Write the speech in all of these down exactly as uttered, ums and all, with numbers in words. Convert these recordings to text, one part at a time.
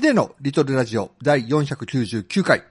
ヒデのリトルラジオだいよんひゃくきゅうじゅうきゅうかい。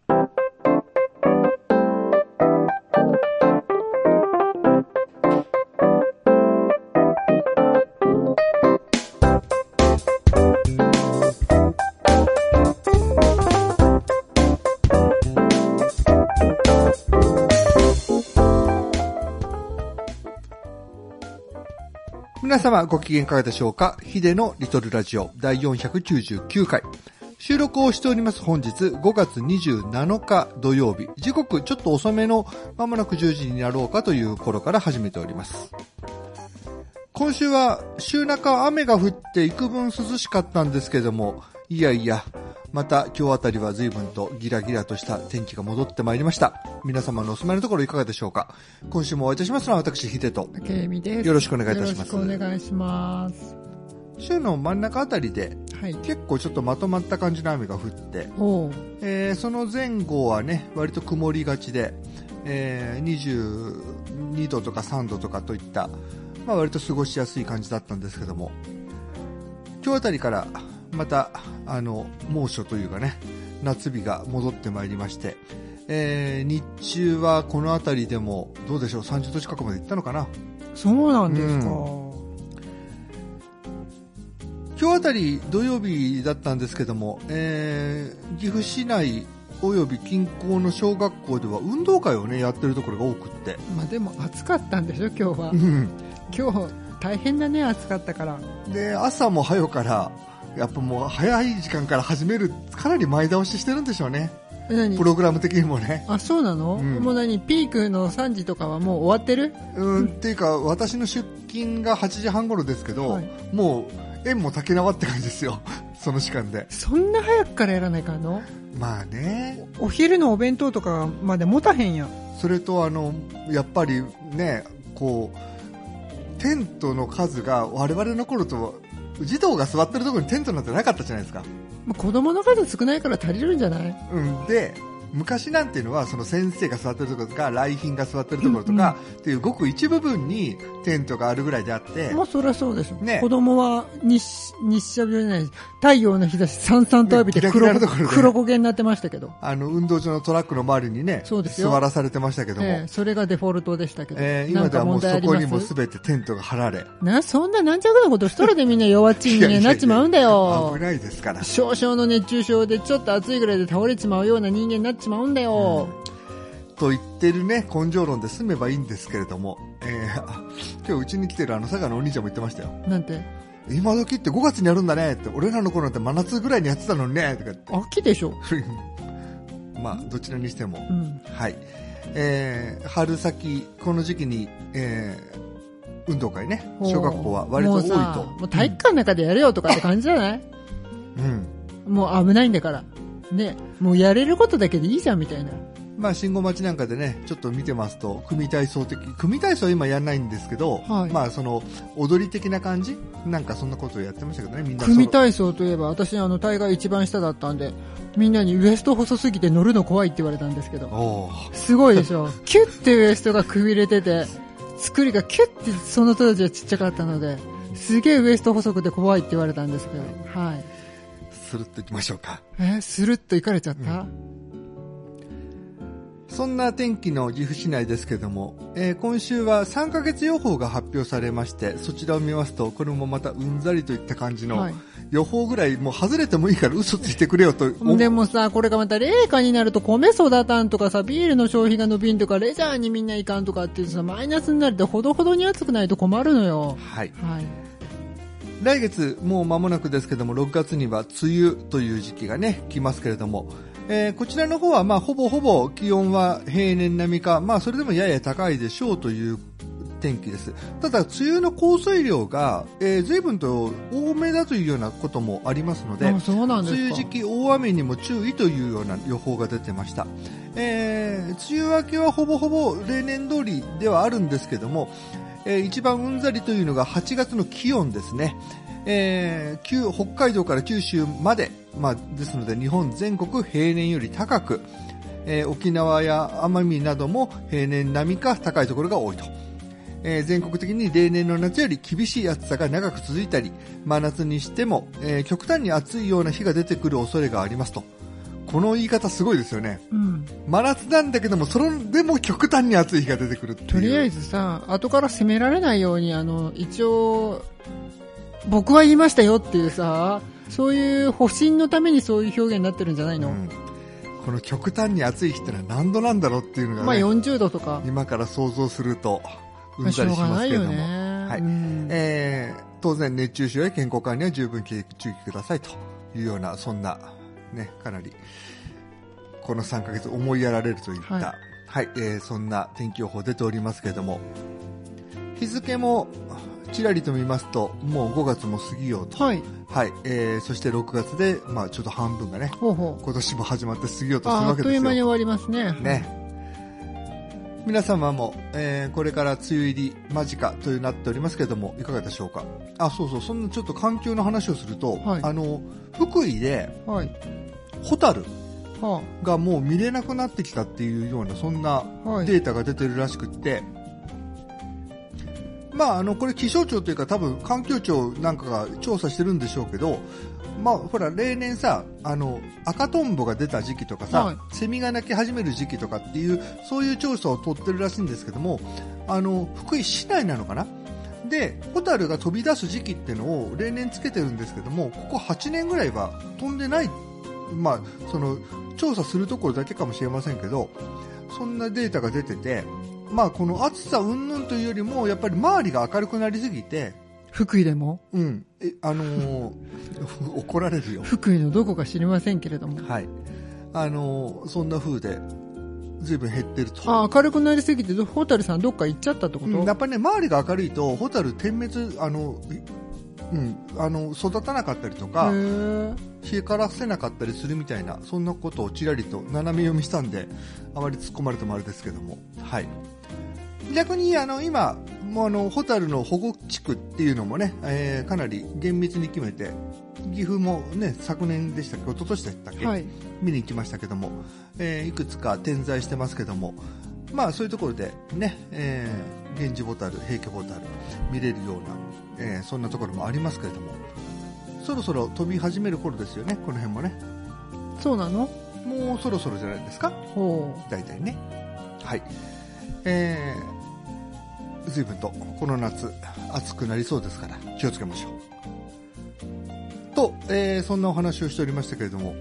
皆様ご機嫌いかがでしょうか。ヒデのリトルラジオだいよんひゃくきゅうじゅうきゅうかい。収録をしております本日ごがつにじゅうなのか土曜日。時刻ちょっと遅めのまもなくじゅうじになろうかという頃から始めております。今週は週中雨が降って幾分涼しかったんですけども、いやいや、また今日あたりは随分とギラギラとした天気が戻ってまいりました。皆様のお住まいのところいかがでしょうか。今週もお会いいたしますのは私ヒデと竹井美です。 よろしくお願いいたします。 よろしくお願いします。 週の真ん中あたりで、はい、結構ちょっとまとまった感じの雨が降って、えー、その前後はね割と曇りがちで、えー、にじゅうにどとかさんどとかといった、まあ、割と過ごしやすい感じだったんですけども、今日あたりからまたあの猛暑というかね夏日が戻ってまいりまして、えー、日中はこのあたりでもどうでしょうさんじゅうど近くまで行ったのかな。 そうなんですか、うん、 今日あたり土曜日だったんですけども、えー、岐阜市内および近郊の小学校では運動会をねやってるところが多くって、 まあ、でも暑かったんでしょ今日は、うん、今日大変だね暑かったから。 で朝も早からやっぱもう早い時間から始める、かなり前倒ししてるんでしょうね。 何プログラム的にもね。 あ、そうなの、うん、もう何ピークのさんじとかはもう終わってる？ うん、っていうか私の出勤がはちじはん頃ですけど、はい、もう縁も竹縄って感じですよその時間で。 そんな早くからやらないかんの？ まあね、 お、お昼のお弁当とかまで持たへんやん。 それとあのやっぱりねこうテントの数が我々の頃と児童が座ってるところにテントなんてなかったじゃないですか。 子供の数少ないから足りるんじゃない？ うん、で昔なんていうのはその先生が座ってるところとか来賓が座ってるところとか、うんうん、っていうごく一部分にテントがあるぐらいであって、 まあそりゃそうでしょ、ね、子供は日日射病じゃない太陽の日差しさんさんと浴びて 黒,、ね、黒焦げになってましたけど、 あの運動場のトラックの周りにね座らされてましたけども、 えー、それがデフォルトでしたけど、 えー、今ではもうそこにも全てテントが張られ、 なそんななんちゃくなこと一人でみんな弱っちい人間になっちまうんだよ。 危ないですから。 少々の熱中症でちょっと暑いぐらいで倒れちまうような人間になっちまうんだよ、うんと言ってるね根性論で済めばいいんですけれども、えー、今日うちに来てるあの佐賀のお兄ちゃんも言ってましたよ。 なんて？ 今時ってごがつにやるんだねって、俺らの頃なんて真夏ぐらいにやってたのにねとかって。 秋でしょまあどちらにしても、 うん、 はい、えー、春先この時期に、えー、運動会ね小学校は割と多いと、 もうもう体育館の中でやれよとかって感じじゃない？うん、もう危ないんだからね、もうやれることだけでいいじゃんみたいな。 まあ、信号待ちなんかでねちょっと見てますと組体操的組体操は今やらないんですけど、はい、まあその踊り的な感じなんかそんなことをやってましたけどね。みんな組体操といえば私あの大概一番下だったんでみんなにウエスト細すぎて乗るの怖いって言われたんですけど、すごいでしょキュッてウエストがくびれてて作りがキュッてその当時はちっちゃかったのですげえウエスト細くて怖いって言われたんですけど、はい、 スルッといきましょうか。 えスルッといかれちゃった、うん、 そんな天気の岐阜市内ですけども、えー、今週はさんかげつ予報が発表されまして、そちらを見ますとこれもまたうんざりといった感じの、はい、予報ぐらいもう外れてもいいから嘘ついてくれよと。 でもさこれがまた冷夏になると米育たんとかさビールの消費が伸びんとかレジャーにみんないかんとかってさマイナスになるとほどほどに暑くないと困るのよ。 はい、 はい、 来月もう間もなくですけどもろくがつには梅雨という時期がね来ますけれども、えー、こちらの方はまあほぼほぼ気温は平年並みか、まあそれでもやや高いでしょうという天気です。ただ梅雨の降水量が、えー、随分と多めだというようなこともありますので、 あ、そうなんですか。 梅雨時期大雨にも注意というような予報が出てました。えー、梅雨明けはほぼほぼ例年通りではあるんですけども、えー、一番うんざりというのがはちがつの気温ですね。えー、北海道から九州まで、まあ、ですので日本全国平年より高く、えー、沖縄や奄美なども平年並みか高いところが多いと。 えー、全国的に例年の夏より厳しい暑さが長く続いたり、真夏にしても、えー、極端に暑いような日が出てくる恐れがありますと。この言い方すごいですよね。 うん、 真夏なんだけども、それでも極端に暑い日が出てくるっていう。 とりあえずさ、後から責められないように、あの、一応、僕は言いましたよっていうさ、そういう保身のためにそういう表現になってるんじゃないの？うん、 この極端に暑い日ってのは何度なんだろうっていうのがね、 まあよんじゅうどとか。 今から想像すると、うんざりしますけれども。 しょうがないよね。 はい。 うん、 えー、当然熱中症や健康管理は十分注意くださいというような、そんな、ね、かなり、このさんかげつ思いやられるといった、はい、はい、えー、そんな天気予報出ておりますけれども、日付もちらりと見ますと、もうごがつも過ぎようと。 はい。 はい、えー、そしてろくがつで、まあちょっと半分がね、 ほうほう、 今年も始まって過ぎようとするわけですよ。あっという間に終わりますね。 ね。皆様も、えー、これから梅雨入り間近というなっておりますけれども、いかがでしょうか。あ、そうそう、そんなちょっと環境の話をすると、はい、あの、福井で、はい、ホタルがもう見れなくなってきたっていうような、そんなデータが出てるらしくって、はい、まあ、あの、これ気象庁というか多分環境庁なんかが調査してるんでしょうけど、まあ、ほら、例年さ、あの、赤トンボが出た時期とかさ、はい、セミが鳴き始める時期とかっていう、そういう調査を取ってるらしいんですけども、あの、福井市内なのかなで、ホタルが飛び出す時期っていうのを例年つけてるんですけども、ここはちねんぐらいは飛んでない、まあ、その、調査するところだけかもしれませんけど、そんなデータが出てて、まあこの暑さ云々というよりもやっぱり周りが明るくなりすぎて、 福井でも、 うんえあのー、怒られるよ。 福井のどこか知りませんけれども、 はい、あのー、そんな風で随分減ってると。 あ、明るくなりすぎてホタルさんどっか行っちゃったってこと？ うん、やっぱりね、周りが明るいとホタル点滅、あのうん、あの育たなかったりとか冷えからせなかったりするみたいな、そんなことをちらりと斜め読みしたんで、あまり突っ込まれてもあれですけども、はい、逆にあの今もうあのホタルの保護地区っていうのもね、えー、かなり厳密に決めて、岐阜もね昨年でしたっけ、一昨年でしたっけ、はい、見に行きましたけども、えー、いくつか点在してますけども、まあそういうところでね、えー、ゲンジホタル、平家ホタル見れるような、えー、そんなところもありますけれども、そろそろ飛び始める頃ですよね、この辺もね。 そうなの？ もうそろそろじゃないですか。 ほう。 大体ね。はい。えー、随分とこの夏暑くなりそうですから気をつけましょう。と、えー、そんなお話をしておりましたけれども、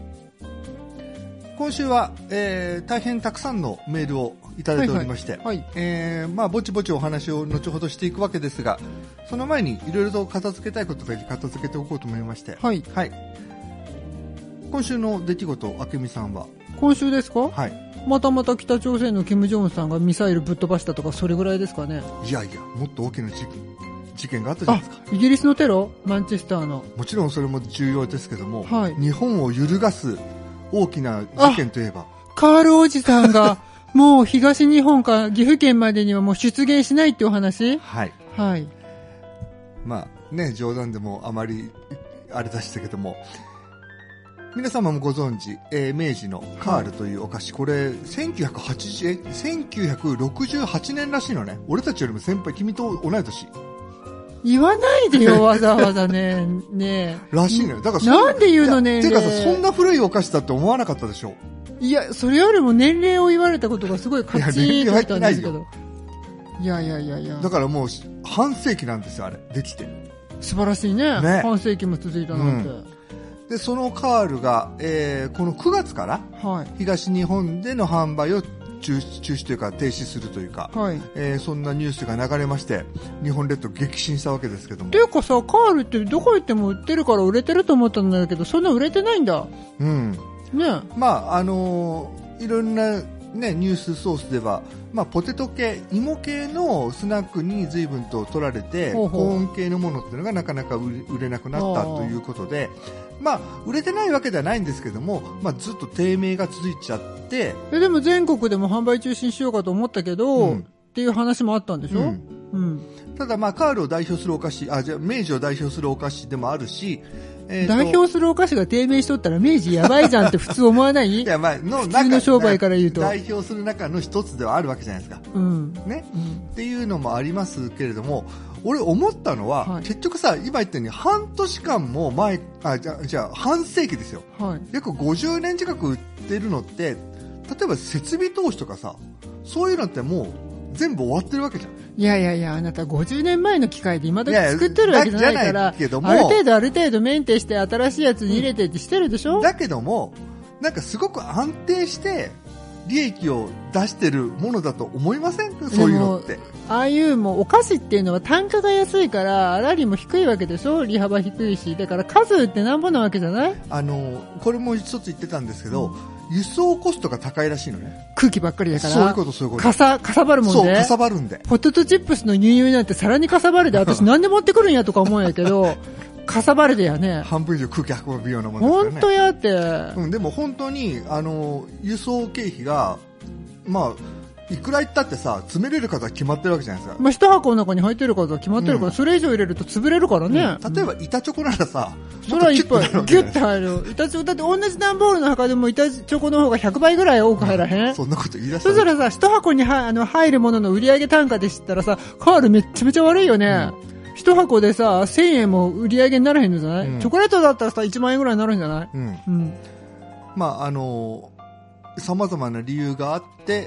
今週は、えー、大変たくさんのメールをいただいておりまして、はいはいはい、えー、まあぼちぼちお話を後ほどしていくわけですが、その前にいろいろと片付けたいことだけ片付けておこうと思いまして、はい、はい、今週の出来事、あけみさんは？ 今週ですか？ はい。 またまた北朝鮮の金正恩さんがミサイルぶっ飛ばしたとか、それぐらいですかね。 いやいや、もっと大きな事件事件があったじゃないですか。 イギリスのテロ、マンチェスターの。 もちろんそれも重要ですけども、はい、日本を揺るがす大きな事件といえば、 カールおじさんがもう東日本か岐阜県までにはもう出現しないってお話。 はいはい。 まあね、冗談でもあまりあれでしたけども、皆様もご存知、えー、明治のカールというお菓子、はい、これせんきゅうひゃくはちじゅうえせんきゅうひゃくろくじゅうはちねんらしいのね。俺たちよりも先輩、君と同い年。 言わないでよ、わざわざね。ねえ。らしいのよ。だからなんで言うのね。 てかさ、そんな古いお菓子だって思わなかったでしょ。 いや、それよりも年齢を言われたことがすごいカチーンとしたんですけど。いやいやいやいや。 だからもう半世紀なんですよ、あれできて。 素晴らしいね。ね、半世紀も続いたなんて。うん、 でそのカールが、えー、このくがつから、はい、東日本での販売を中止、中止というか停止するというか、はい、えー、そんなニュースが流れまして、日本列島激震したわけですけども。 ていうかさ、カールってどこ行っても売ってるから売れてると思ったんだけど、そんな売れてないんだ。 うん。 ね。 まああのー、いろんなねニュースソースでは、まあポテト系、芋系のスナックに随分と取られて、ほうほう、コーン系のものっていうのがなかなか売れ、売れなくなったということで。まあ、売れてないわけではないんですけども、まあ、ずっと低迷が続いちゃって。 え、でも全国でも販売中止にしようかと思ったけど、うん、っていう話もあったんでしょ、うんうん、ただ、まあ、カールを代表するお菓子、あ、じゃあ明治を代表するお菓子でもあるし、 えー、 代表するお菓子が低迷しとったら明治やばいじゃんって普通思わないいや、まあ、の普通の商売から言うと。 代表する中の一つではあるわけじゃないですか。 うん。 ね、 うん。 っていうのもありますけれども、俺思ったのは、はい、結局さ、今言ったように半年間も前、あ、じゃあ、じゃあ半世紀ですよ。 はい。 約ごじゅうねん近く売ってるのって、例えば設備投資とかさ、そういうのってもう全部終わってるわけじゃん。 いやいやいや、あなたごじゅうねんまえの機械で今時作ってるわけじゃないから、 けどもある程度ある程度メンテして新しいやつに入れてってしてるでしょ、 うん、だけども、なんかすごく安定して利益を出してるものだと思いません？そういうのって。 ああいうもうお菓子っていうのは単価が安いから粗利も低いわけでしょ、利幅低いし、だから数ってなんぼなわけじゃない？ あの、これも一つ言ってたんですけど、うん、輸送コストが高いらしいのね。 空気ばっかりだから。 そういうこと、そういうこと。 かさ、かさばるもんで。 そう、かさばるんで。 ポテトチップスの輸入なんてさらにかさばるで、私なんで持ってくるんやとか思うんやけど、かさばるでやね。 半分以上空気運ぶようなものですからね。 本当やって。 うん、でも本当に、あの、輸送経費が、まあ、いくら言ったってさ、詰めれる数は決まってるわけじゃないですか。 まあ、一箱の中に入ってる数は決まってるから、うん、それ以上入れると潰れるからね。 うん、例えば、板チョコならさ、 うん、それはいっぱい、ギュッて入る。板チョコ、だって同じ段ボールの中でも板チョコの方がひゃくばいぐらい多く入らへん、うん、 そんなこと言い出したそしたらさ、一箱にはあの入るものの売上単価で知ったらさ、カールめっちゃめちゃ悪いよね。うん、一箱でさ、せんえんも売り上げにならへんのじゃない、うん、チョコレートだったらさ、いちまんえんぐらいになるんじゃない？うん。うん、 まあ、あのー、様々な理由があって、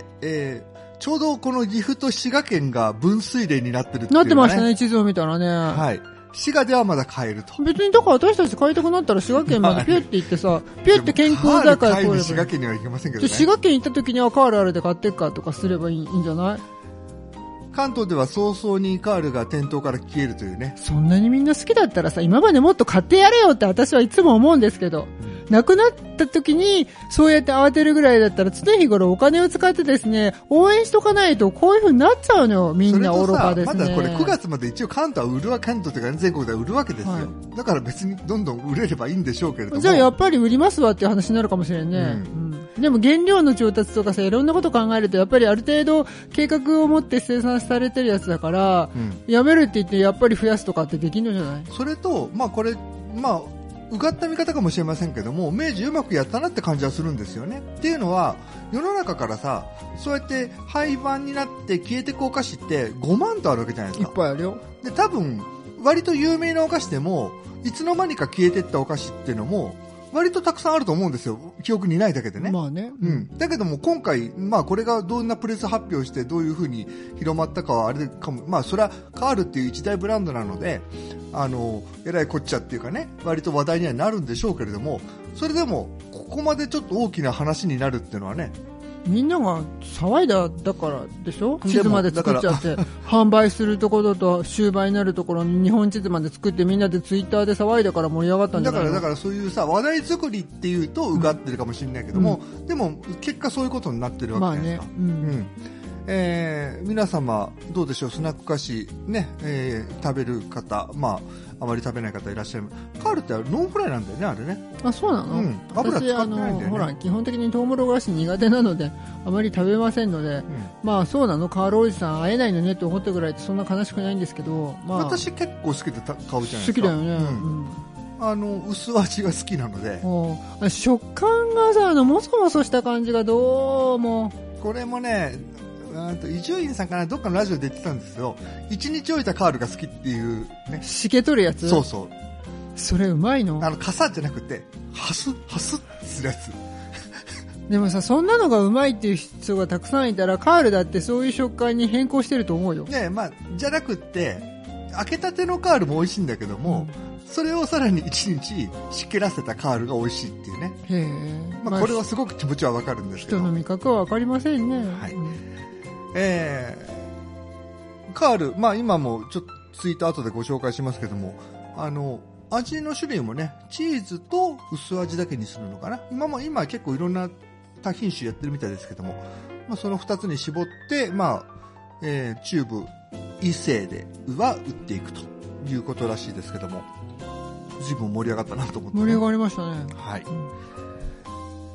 えー、ちょうどこの岐阜と滋賀県が分水嶺になってるっていう、ね、 なってましたね、地図を見たらね。 はい。滋賀ではまだ買えると。 別にだから私たち買いたくなったら滋賀県までピュッて行ってさ、ピュッて健康だからこれ。滋賀県には行けませんけどね。 滋賀県行った時にはカールあれで買ってっかとかすればいい、いいんじゃない？ 関東では早々にカールが店頭から消えるというね。 そんなにみんな好きだったらさ、今までもっと買ってやれよって私はいつも思うんですけど、うん、なくなった時にそうやって慌てるぐらいだったら常日頃お金を使ってですね、応援しとかないとこういう風になっちゃうのよ、みんな愚かですね。 まだこれくがつまで一応関東は売るわ、関東というか、ね、全国では売るわけですよ、はい。だから別にどんどん売れればいいんでしょうけれども。 じゃあやっぱり売りますわっていう話になるかもしれんね。うんうん、でも原料の調達とかさ、いろんなこと考えるとやっぱりある程度計画を持って生産されてるやつだから、うん、やめるって言ってやっぱり増やすとかってできるんじゃない？ それと、まあこれ、まあうがった見方かもしれませんけども、明治うまくやったなって感じはするんですよね。っていうのは、世の中からさ、そうやって廃盤になって消えていくお菓子ってごまんとあるわけじゃないですか。 いっぱいあるよ。 で、多分、割と有名なお菓子でも、いつの間にか消えていったお菓子っていうのも、割とたくさんあると思うんですよ。記憶にないだけでね。 まあね。 うん。だけども今回、まあこれがどんなプレス発表してどういう風に広まったかはあれかも、まあそれはカールっていう一大ブランドなので、あの、えらいこっちゃっていうかね、割と話題にはなるんでしょうけれども、それでもここまでちょっと大きな話になるっていうのはね、 みんなが騒いだだからでしょ。地図まで作っちゃって販売するところと終売になるところに日本地図まで作ってみんなでツイッターで騒いだから盛り上がったんじゃないの。 だからだからそういうさ話題作りっていうとうがってるかもしれないけども、うん、でも結果そういうことになってるわけじゃないですか。まあね、うんうん、えー、皆様どうでしょう、スナック菓子ね、えー、食べる方、まああまり食べない方いらっしゃる。カールってノンフライなんだよね、あれね。 あ、そうなの？ うん。油使ってないんだよね。 ほら、基本的にトウモロコシ苦手なので、あまり食べませんので、うん、まあそうなの、カールおじさん会えないのねって思ったぐらいってそんな悲しくないんですけど、まあ。 私結構好きで買うじゃないですか。 好きだよね。うん。 うん、あの、薄味が好きなので。 食感がさ、あの、もそもそした感じがどうも。 これもね、伊集院さんかな、どっかのラジオで言ってたんですけど、一日置いたカールが好きっていうね。 しけとるやつ？ そうそう。 それうまいの？ あの、傘じゃなくて、ハス、ハスするやつ。 でもさ、そんなのがうまいっていう人がたくさんいたら、カールだってそういう食感に変更してると思うよ。 ねえ、まあ、じゃなくって、開けたてのカールも美味しいんだけども、うん、それをさらに一日しけらせたカールが美味しいっていうね。へえ。まあ、これはすごく気持ちはわかるんですけど。 人の味覚はわかりませんね。 はい。えー、カール、まあ今もちょっとツイート後でご紹介しますけども、あの、味の種類もね、チーズと薄味だけにするのかな。今も、今結構いろんな多品種やってるみたいですけども、まあその二つに絞って、まあ、えー、チューブ、異性では売っていくということらしいですけども、随分盛り上がったなと思って、ね。 盛り上がりましたね。 はい。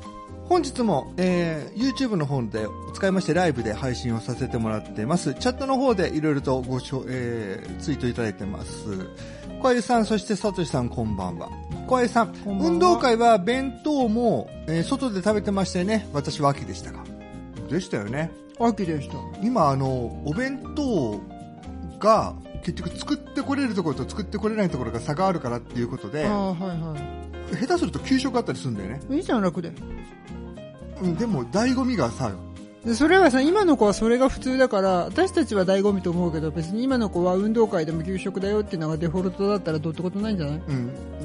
本日も、えー、YouTube の方で使いましてライブで配信をさせてもらっています。チャットの方でいろいろとごしょ、えー、ツイートいただいてます。小江さん、そしてさとしさん、こんばんは。小江さん、運動会は弁当も、えー、外で食べてましたよね。私は秋でしたが。でしたよね。 秋でした。 今、あの、お弁当が結局作ってこれるところと作ってこれないところが差があるからっていうことで、 あ、はいはい、 下手すると給食あったりするんだよね。 いいじゃん、楽で。 うん、でも醍醐味がさ、 でそれはさ、今の子はそれが普通だから、私たちは醍醐味と思うけど、別に今の子は運動会でも給食だよっていうのがデフォルトだったらどうってことないんじゃない？ うん、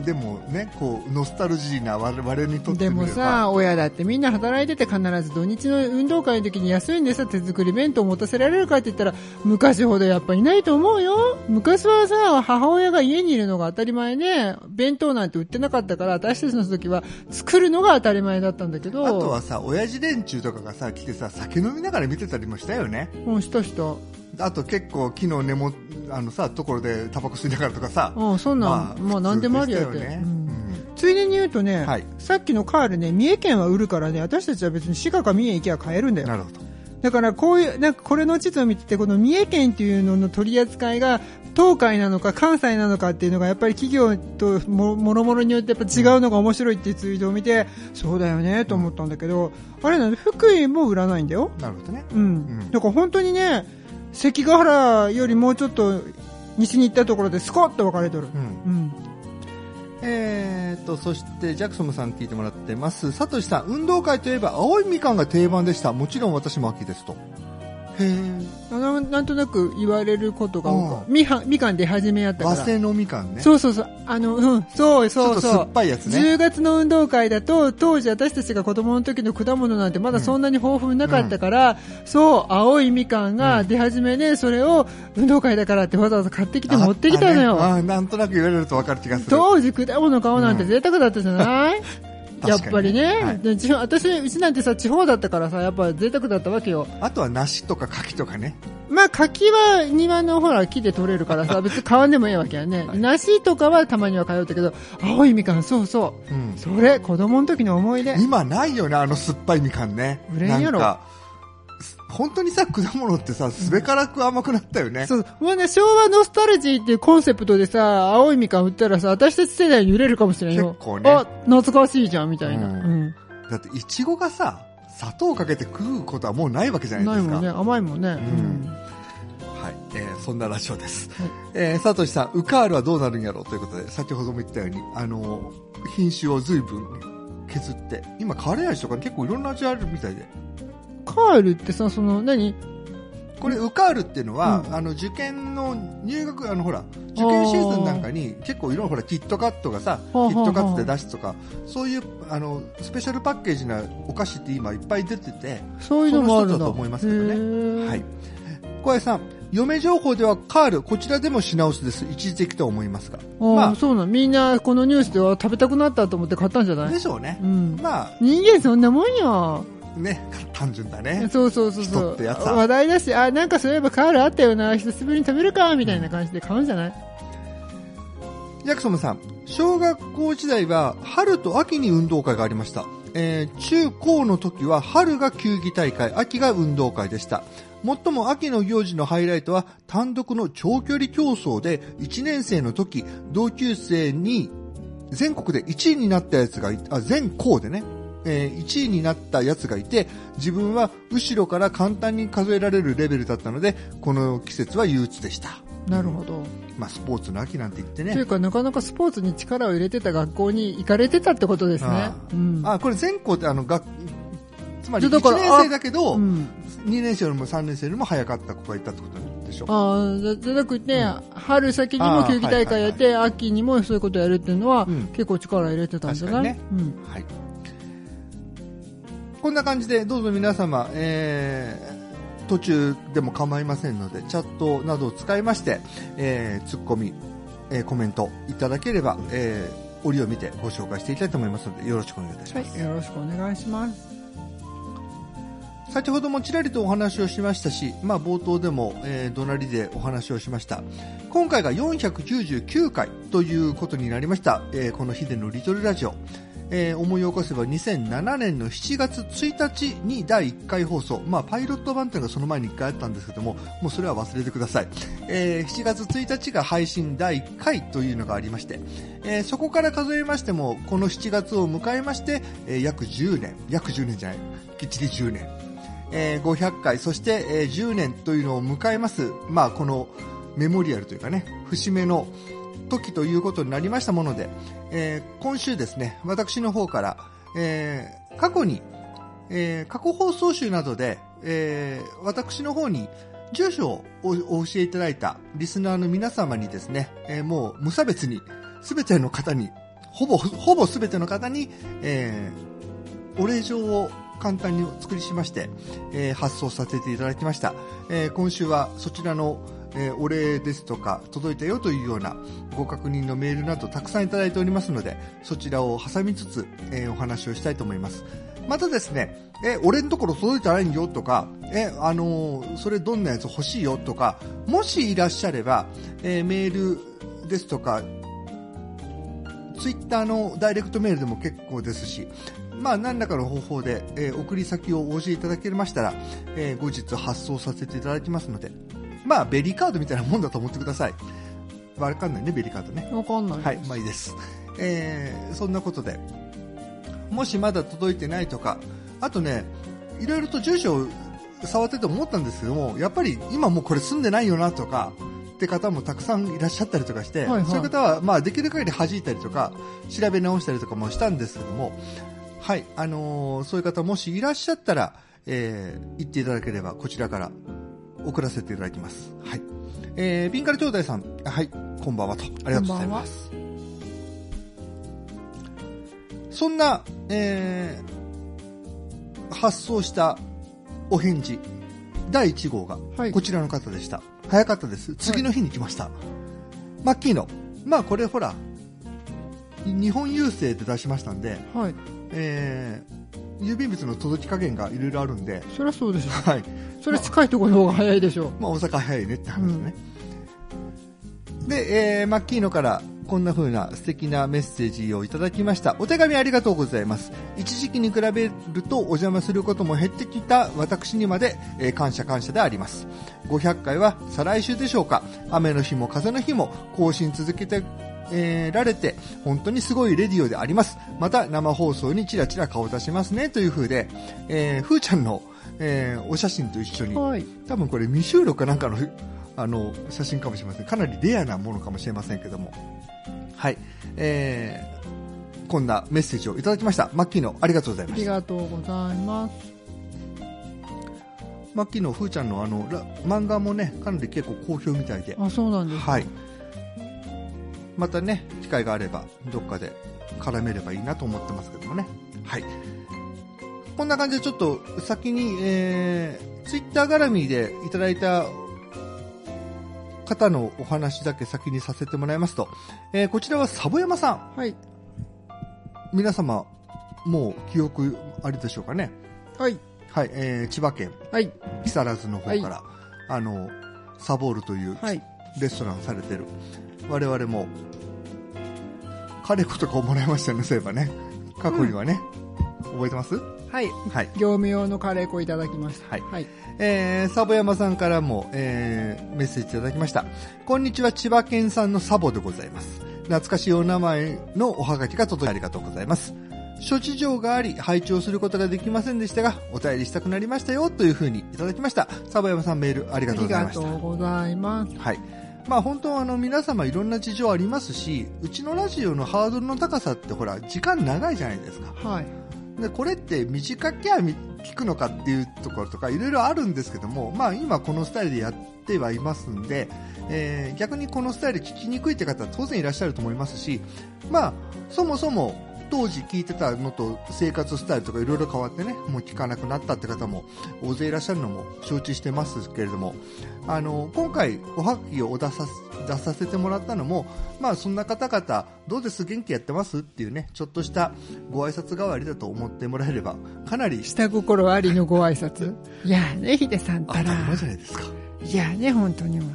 でもね、こうノスタルジーな我々にとってでもさ、親だってみんな働いてて必ず土日の運動会の時に休いんでさ、手作り弁当持たせられるかって言ったら昔ほどやっぱいないと思うよ。昔はさ、母親が家にいるのが当たり前で、弁当なんて売ってなかったから、私たちの時は作るのが当たり前だったんだけど、 あとはさ、親父連中とかがさ来てさ、酒飲みながら見てたりもしたよね。 うん、したした。 あと結構木の根もあのさところでタバコ吸いながらとかさ、 うん、そんなん、まあ、まあ何でもありやって、ね、うんうん、ついでに言うとね、はい、さっきのカールね、三重県は売るからね、私たちは別に滋賀か三重行けば買えるんだよ。 なるほど。 だからこういうなんかこれの地図を見てて、この三重県っていうのの取り扱いが東海なのか関西なのかっていうのがやっぱり企業ともろもろによってやっぱ違うのが面白いっていうツイートを見て、そうだよねと思ったんだけど、うん、あれなんで福井も売らないんだよ。 なるほどね。 うん。うん、だから本当にね、関ヶ原よりもうちょっと西に行ったところでスコッと分かれとる。うん。うん、 えーとそしてジャクソムさん聞いてもらってます。サトシさん、運動会といえば青いみかんが定番でした。もちろん私も秋ですと。へー、な, なんとなく言われることが多く、みかんみかん出始めやったから。 和製のみかんね。 そうそうそう、あの、うん、そうそうそう。 ちょっと酸っぱいやつね。 じゅうがつの運動会だと、当時私たちが子供の時の果物なんてまだそんなに豊富なかったから、うん、そう、青いみかんが出始めで、それを運動会だからってわざわざ買ってきて持ってきたのよ。 あ、ね、あ、なんとなく言われると分かる気がする。 当時果物買おうなんて贅沢だったじゃない、うんやっぱりね、はい、で私、うちなんてさ地方だったからさ、やっぱ贅沢だったわけよ。 あとは梨とか柿とかね。 まあ柿は庭のほら木で取れるからさ、別に買わんでもいいわけやね、はい、梨とかはたまには買うったけど、青いみかん、そうそう、うん、それ子供の時の思い出。 今ないよね、あの酸っぱいみかんね。 売れんやろ。なんか本当にさ、果物ってさ、すべからく甘くなったよね。 そう。もうね、昭和ノスタルジーっていうコンセプトでさ、青いみかん売ったらさ、私たち世代に売れるかもしれんよ。 結構ね。 あ、懐かしいじゃん、みたいな。うん。うん、 だって、いちごがさ、砂糖かけて食うことはもうないわけじゃないですか。 ないもんね、甘いもんね。うん。うん、 はい。えー、そんなラジオです。はい、えー、サトシさん、ウカールはどうなるんやろうということで、先ほども言ったように、あの、品種を随分削って、今、カレー味とか結構いろんな味あるみたいで。 カールってさ、その何これウカールっていうのは、うん、あの受験の入学あのほら受験シーズンなんかに結構いろいろほらキットカットがさキットカットで出すとかそういうあのスペシャルパッケージなお菓子って今いっぱい出てて、 そういうのもあるんだ。 その一つだと思いますけどね。はい。小林さん、嫁情報ではカールこちらでも品薄です。一時的と思いますが、 まあそうなの。みんなこのニュースでは食べたくなったと思って買ったんじゃない？ でしょうね。 うん、 まあ人間そんなもんよ。 ね、単純だね。 そうそうそうそう。ってやつ話題だし、あ、なんかそういえばカールあったよな、久しぶりに食べるかみたいな感じで買うんじゃない？ ジャクソムさん、小学校時代は春と秋に運動会がありました。えー、中高の時は春が球技大会、秋が運動会でした。最も秋の行事のハイライトは単独の長距離競争で、いちねん生の時同級生に全国でいちいになったやつがいあ全校でね、えー、いちいになったやつがいて、自分は後ろから簡単に数えられるレベルだったので、この季節は憂鬱でした。 なるほど。 まあ、スポーツの秋なんて言ってね。 というか、なかなかスポーツに力を入れてた学校に行かれてたってことですね。 あ、うん、あ、これ全校ってあの学つまりいちねん生だけど、うん、にねん生よりもさんねん生よりも早かった子がいたってことでしょ。 ああ、じゃなくて、うん、春先にも球技大会やって、はいはいはい、秋にもそういうことやるっていうのは、うん、結構力入れてたんじゃない？ ね、うん、はい。こんな感じでどうぞ皆様、えー、途中でも構いませんのでチャットなどを使いまして、えー、ツッコミ、えー、コメントいただければ、えー、折を見てご紹介していきたいと思いますのでよろしくお願いいたします。 はい、よろしくお願いします。 先ほどもちらりとお話をしましたし、まあ、冒頭でも、えー、怒鳴りでお話をしました。今回がよんひゃくきゅうじゅうきゅうかいということになりました、えー、このヒデのリトルラジオ。 えー、思い起こせばにせんななねんのしちがつついたちにだいいっかい放送、まあパイロット版というのがその前にいっかいあったんですけども、もうそれは忘れてください。えー、しちがつついたちが配信だいいっかいというのがありまして、えー、そこから数えましてもこのしちがつを迎えまして、えー、約じゅうねん、約じゅうねんじゃない、きっちりじゅうねん、えー、ごひゃっかい、そして、えー、じゅうねんというのを迎えます、まあこのメモリアルというかね、節目の時ということになりましたもので、えー、今週ですね、私の方から、えー、過去に、えー、過去放送集などで、えー、私の方に住所を お, お教えいただいたリスナーの皆様にですね、えー、もう無差別に全ての方に、ほぼほぼ全ての方に、えー、お礼状を簡単にお作りしまして、えー、発送させていただきました。えー、今週はそちらのえー、お礼ですとか届いたよというようなご確認のメールなどたくさんいただいておりますので、そちらを挟みつつ、えー、お話をしたいと思います。またですね、え俺のところ届いてないよとか、えあのー、それどんなやつ欲しいよとか、もしいらっしゃれば、えー、メールですとかツイッターのダイレクトメールでも結構ですし、まあ何らかの方法で、えー、送り先をお教えいただけましたら、えー、後日発送させていただきますので、まあベリーカードみたいなもんだと思ってください。わかんないね、ベリーカードね。 わかんない。 はい、まあいいです。えー、そんなことで、もしまだ届いてないとか、あとね、いろいろと住所を触ってて思ったんですけども、やっぱり今もうこれ住んでないよなとかって方もたくさんいらっしゃったりとかして、はいはい、そういう方はまあできる限り弾いたりとか調べ直したりとかもしたんですけども、はい、あのー、そういう方もしいらっしゃったら、えー、言っていただければこちらから送らせていただきます。はい。えー、ピンカル兄弟さん、はい、こんばんはと、ありがとうございます。そんな、えー、発送したお返事、だいいち号が、こちらの方でした。はい、早かったです。次の日に来ました。はい、マッキーの、まあこれほら、日本郵政で出しましたんで、はい、えー、郵便物の届き加減がいろいろあるんで。 そりゃそうでしょ。 はい。 それ近いところの方が早いでしょう。 まあ大阪早いねって話ですね。うん、で、えー、マッキーノからこんな風な素敵なメッセージをいただきました。お手紙ありがとうございます。一時期に比べるとお邪魔することも減ってきた私にまで、えー、感謝感謝であります。ごひゃっかいは再来週でしょうか。雨の日も風の日も更新続けてえー、られて本当にすごいレディオであります。また生放送にチラチラ顔出しますねという風で、えー、ふーちゃんの、えー、お写真と一緒に、はい、多分これ未収録かなんかのあの写真かもしれません。かなりレアなものかもしれませんけども、はい、えー、こんなメッセージをいただきました。マッキーのありがとうございます。 ありがとうございます。 マッキーのふーちゃんのあの漫画もね、かなり結構好評みたいで。 あ、そうなんですか。 はい。またね、機会があればどっかで絡めればいいなと思ってますけどもね。はい。こんな感じでちょっと先に、えー、ツイッター絡みでいただいた方のお話だけ先にさせてもらいますと、えー、こちらはサボヤマさん。 はい。 皆様もう記憶ありでしょうかね。 はい。 はい、えー、千葉県、 はい、 木更津の方から、はい、あのサボールというレストランされてる、はい、我々もカレコとかをもらいましたね。そういえばね、過去にはね、うん、覚えてます？ はい、はい、業務用のカレー粉いただきました。 はい、はい、えー、サボ山さんからも、えー、メッセージいただきました。こんにちは、千葉県産のサボでございます。懐かしいお名前のおはがきが届いてありがとうございます。諸事情があり拝聴することができませんでしたが、お便りしたくなりましたよというふうにいただきました。サボ山さん、メールありがとうございました。 ありがとうございます。 はい。まあ本当はあの皆様いろんな事情ありますし、うちのラジオのハードルの高さってほら時間長いじゃないですか。 はい。 でこれって短きゃ聞くのかっていうところとかいろいろあるんですけども、まあ今このスタイルでやってはいますんで、えー、逆にこのスタイル聞きにくいって方は当然いらっしゃると思いますし、まあそもそも当時聞いてたのと生活スタイルとかいろいろ変わってね、もう聞かなくなったって方も大勢いらっしゃるのも承知してますけれども、あの今回おはがきを出さ出させてもらったのも、まあそんな方々どうです元気やってますっていうね、ちょっとしたご挨拶代わりだと思ってもらえれば、かなり下心ありのご挨拶いやね、ヒデさんたら当たり前じゃないですか。 いやね、本当に、はい、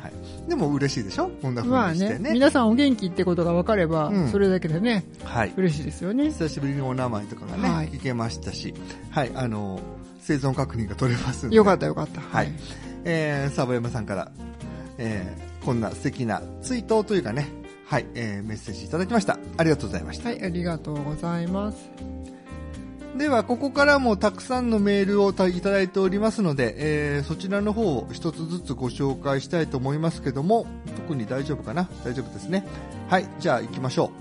でも嬉しいでしょ、こんな風にしてね。 まあね、皆さんお元気ってことが分かれば、うん、それだけでね、 はい、 嬉しいですよね。 久しぶりにお名前とかがね、はい、聞けましたし、はい、あの生存確認が取れますんで。 よかったよかった。 はい。えー、サボヤマさんから、えー、こんな素敵な追悼というかね、はい、えー、メッセージいただきました。ありがとうございました。 はい、ありがとうございます。 では、ここからもたくさんのメールをいただいておりますので、えー、そちらの方を一つずつご紹介したいと思いますけども、特に大丈夫かな？大丈夫ですね。はい、じゃあ行きましょう。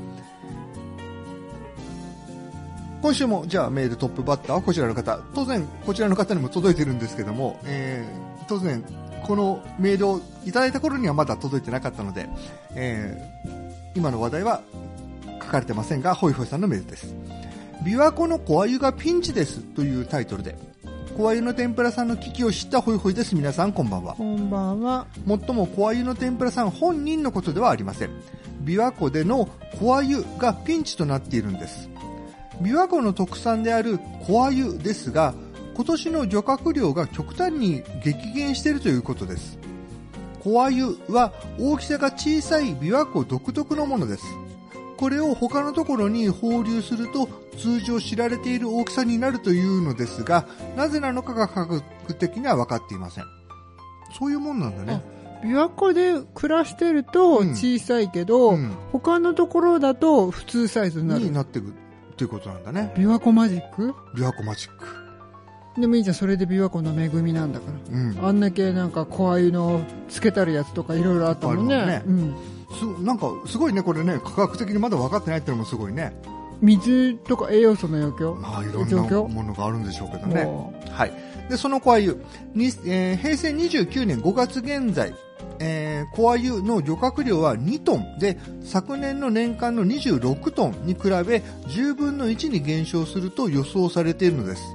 今週もじゃあメールトップバッターはこちらの方。当然こちらの方にも届いてるんですけども、えー、当然このメールをいただいた頃にはまだ届いてなかったので、えー、今の話題は書かれてませんが、ホイホイさんのメールです。琵琶湖の小鮎がピンチですというタイトルで、小鮎の天ぷらさんの危機を知ったホイホイです。皆さんこんばんは。 こんばんは。 もっとも小鮎の天ぷらさん本人のことではありません。琵琶湖での小鮎がピンチとなっているんです。琵琶湖の特産である小鮎ですが、今年の漁獲量が極端に激減しているということです。小鮎は大きさが小さい琵琶湖独特のものです。これを他のところに放流すると通常知られている大きさになるというのですが、なぜなのかが科学的には分かっていません。そういうもんなんだね。 琵琶湖で暮らしてると小さいけど、うんうん、他のところだと普通サイズになる。 になっていくということなんだね。 琵琶湖マジック？ 琵琶湖マジック。 でもいいじゃん、それで琵琶湖の恵みなんだから。うん、あんだけなんか小鮎のつけたるやつとかいろいろあったもんね。あるもんね。 うん、なんかすごいね、これね、科学的にまだ分かってないってのもすごいね。 水とか栄養素の影響、 まあいろんなものがあるんでしょうけどね。はい。でその小鮎に、えー、へいせいにじゅうきゅうねんごがつ現在、えー、小鮎の漁獲量はにトンで、昨年の年間のにじゅうろくトンに比べじゅうぶんのいちに減少すると予想されているのです。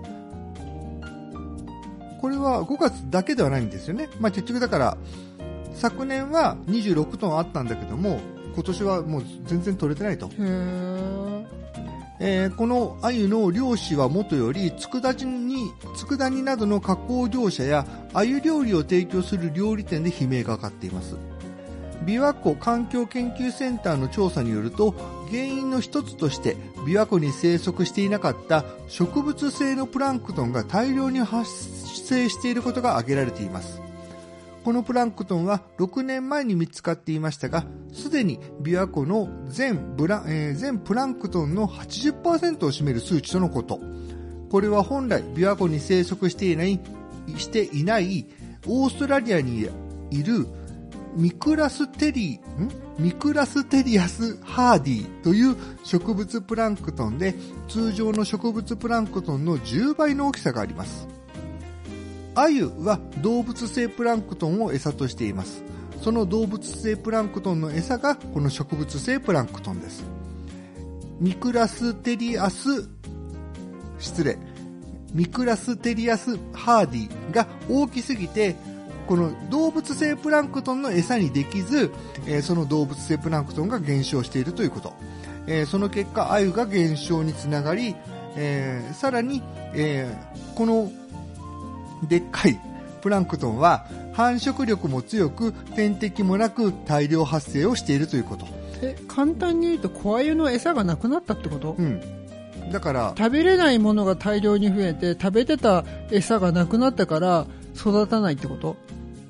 これはごがつだけではないんですよね。まあ結局だから昨年はにじゅうろくトンあったんだけども、今年はもう全然取れてないと。へー、えー、この鮎の漁師はもとより佃煮に佃煮などの加工業者や鮎料理を提供する料理店で悲鳴が上がっています。琵琶湖環境研究センターの調査によると、原因の一つとして琵琶湖に生息していなかった植物性のプランクトンが大量に発生していることが挙げられています。このプランクトンはろくねんまえに見つかっていましたが、すでに琵琶湖の全ブラ、えー、全プランクトンの はちじゅっパーセント を占める数値とのこと。これは本来琵琶湖に生息していないしていないオーストラリアにいるミクラステリんミクラステリアスハーディという植物プランクトンで、通常の植物プランクトンのじゅうばいの大きさがあります。鮎は動物性プランクトンを餌としています。その動物性プランクトンの餌がこの植物性プランクトンです。ミクラステリアス失礼ミクラステリアスハーディが大きすぎて、この動物性プランクトンの餌にできず、えー、その動物性プランクトンが減少しているということ、えー、その結果鮎が減少につながり、えー、さらに、えー、このでっかいプランクトンは繁殖力も強く天敵もなく大量発生をしているということ。 え、簡単に言うと小鮎の餌がなくなったってこと？ うん。だから食べれないものが大量に増えて、食べてた餌がなくなったから育たないってこと？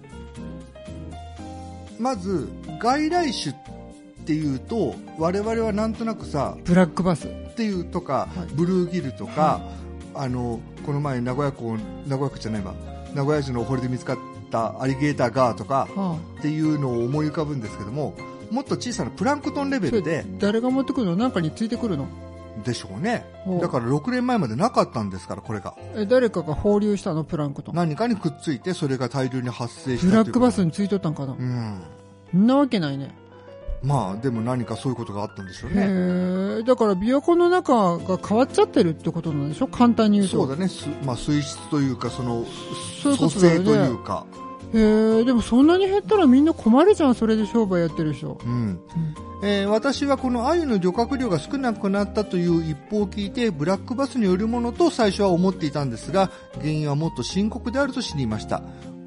まず外来種っていうと我々はなんとなくさ、 ブラックバスっていうとか、はい、ブルーギルとか、はい、あのこの前名古屋港名古屋港じゃないわ名古屋市の堀で見つかったアリゲーターガーとか、はあ、っていうのを思い浮かぶんですけども、もっと小さなプランクトンレベルで。 誰が持ってくるの？なんかについてくるのでしょうね。だからろくねんまえまでなかったんですから、これが。 え、誰かが放流したの？プランクトン何かにくっついて、それが大量に発生した。 ブラックバスについとったんかな。うん、そんなわけないね。 まあでも何かそういうことがあったんでしょうね。 へえ。だから琵琶湖の中が変わっちゃってるってことなんでしょ、簡単に言うと。 そうだね。まあ、水質というかその組成というか。 へえ。でもそんなに減ったらみんな困るじゃん、それで商売やってる人。うん。うん、 えー、私はこの鮎の漁獲量が少なくなったという一報を聞いて、ブラックバスによるものと最初は思っていたんですが、原因はもっと深刻であると知りました。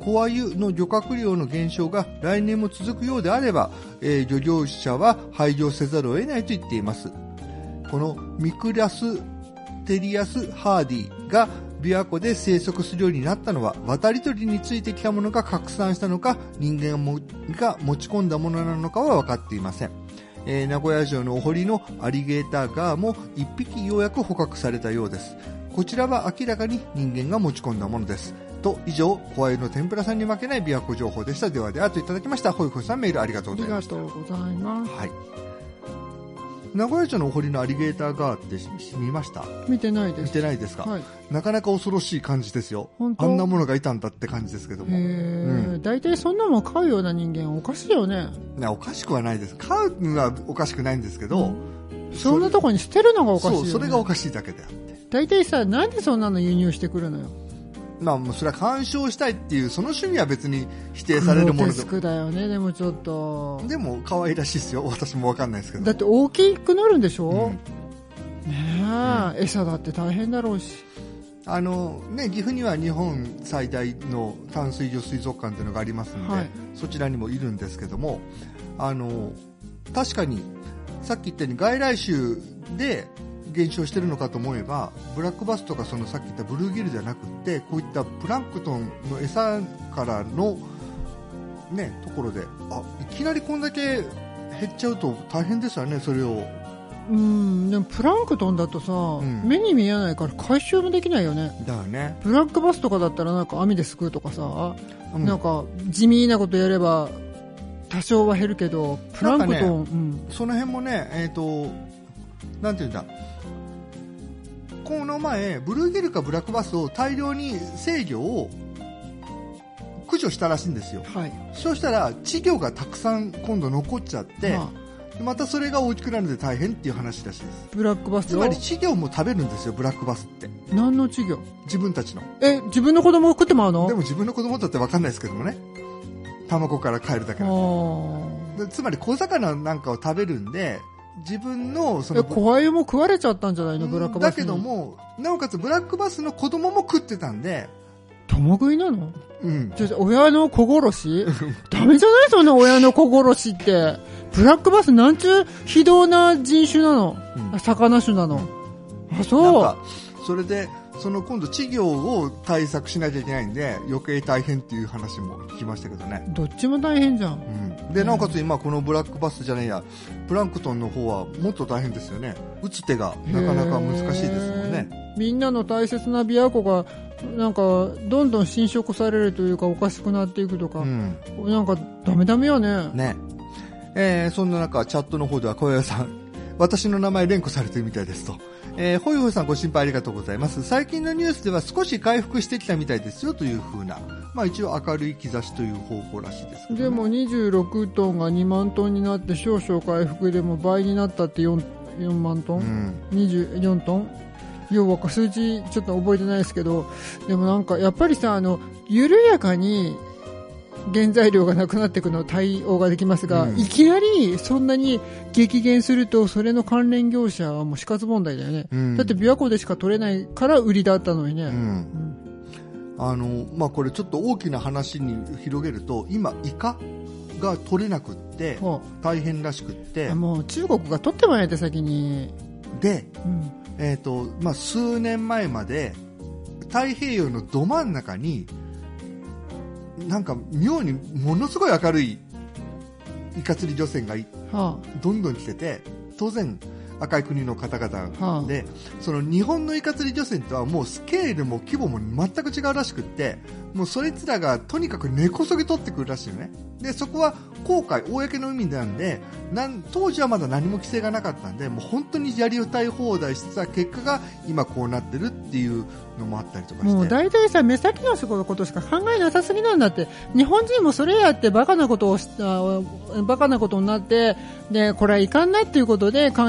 小鮎の漁獲量の減少が来年も続くようであれば、えー、漁業者は廃業せざるを得ないと言っています。このミクラステリアスハーディが琵琶湖で生息するようになったのは、渡り鳥についてきたものが拡散したのか、人間が持ち込んだものなのかは分かっていません。えー、名古屋城のお堀のアリゲーターガーもいっぴきようやく捕獲されたようです。こちらは明らかに人間が持ち込んだものです。と、以上、小鮎の天ぷらさんに負けない琵琶湖情報でした。ではではといただきました。ほいほいさん、メールありがとうございました。 ありがとうございます。 はい。名古屋城のお堀のアリゲーターガーって見ました？ 見てないです。 見てないですか？はい、なかなか恐ろしい感じですよ。 本当？ あんなものがいたんだって感じですけども。 へー、うん、大体そんなもん飼うような人間おかしいよね。 ね、おかしくはないです。飼うのはおかしくないんですけど、うん、 そんなとこに捨てるのがおかしいよね。 そう、それがおかしいだけであって。 大体さ、なんでそんなの輸入してくるのよ。 まあ、もうそれは鑑賞したいっていうその趣味は別に否定されるもので。 グロテスクだよね。でもちょっとでも可愛らしいですよ。私も分かんないですけど。 だって大きくなるんでしょ、うん、ねえ、うん、餌だって大変だろうし。 あのね、岐阜には日本最大の淡水魚水族館というのがありますので、はい、そちらにもいるんですけども、あの確かにさっき言ったように外来種で減少してるのかと思えば、ブラックバスとかそのさっき言ったブルーギルじゃなくて、こういったプランクトンの餌からの、ね、ところで、あ、いきなりこんだけ減っちゃうと大変ですよね、それを。 うん、でもプランクトンだとさ、うん、目に見えないから回収もできないよね。 だよね。 ブラックバスとかだったらなんか網ですくうとかさ、うん、なんか地味なことやれば多少は減るけど、プランクトン、ね、うん、 その辺もね、えっと、なんていうんだ、この前ブルーギルかブラックバスを大量に制御を駆除したらしいんですよ、はい、そうしたら稚魚がたくさん今度残っちゃって、まあ、またそれが大きくなるので大変っていう話らしいです。 ブラックバスつまり稚魚も食べるんですよ、ブラックバスって。 何の稚魚？ 自分たちの。 え、自分の子供を食ってまうの？ でも自分の子供だって分かんないですけどもね、卵から帰るだけなんで。つまり小魚なんかを食べるんで、自分のその小鮎も食われちゃったんじゃないの、ブラックバスに。 だけどもなおかつブラックバスの子供も食ってたんで。 共食いなの？ うん。 じゃ親の子殺しダメじゃない、その親の子殺しって。ブラックバスなんちゅう非道な人種なの、うん、魚種なの、うん、あ、そう。 なんかそれでその今度稚魚を対策しなきゃいけないんで余計大変っていう話も聞きましたけどね。 どっちも大変じゃん、 うん、でなおかつ今このブラックバスじゃねえやプランクトンの方はもっと大変ですよね。打つ手がなかなか難しいですもんね。 みんなの大切な琵琶湖がなんかどんどん侵食されるというかおかしくなっていくとか、うん、なんかダメダメよね。 ね、えー、そんな中チャットの方では小屋さん、私の名前連呼されてるみたいですと。えー、ほいほいさんご心配ありがとうございます。最近のニュースでは少し回復してきたみたいですよという風な、まあ一応明るい兆しという方法らしいですけど、ね、 でもにじゅうろくトンがにまんトンになって少々回復でも倍になったって 4, よんまんトン、うん、にじゅうよんトン、要は数字ちょっと覚えてないですけど、でもなんかやっぱりさ、あの緩やかに原材料がなくなっていくの対応ができますが、うん、いきなりそんなに激減するとそれの関連業者はもう死活問題だよね、うん、だって琵琶湖でしか取れないから売りだったのにね、うんうん、 あのまあ、これちょっと大きな話に広げると今イカが取れなくって大変らしくって、 もう中国が取ってもらえて先にで、うんえーとまあ、数年前まで太平洋のど真ん中になんか妙にものすごい明るいイカ釣り漁船が、はあ、どんどん来てて、当然赤い国の方々で、はあ、その日本のイカ釣り漁船とはもうスケールも規模も全く違うらしくって、もうそいつらがとにかく根こそぎ取ってくるらしいよね。でそこは公海公の海なんで、なん当時はまだ何も規制がなかったんで、もう本当にやりたい放題してた結果が今こうなってるっていうのもあったりとかして、 もう大体さ目先のことしか考えなさすぎなんだって。日本人もそれやってバカなことをしたバカなことになって、でこれはいかんなっていうことで環境保護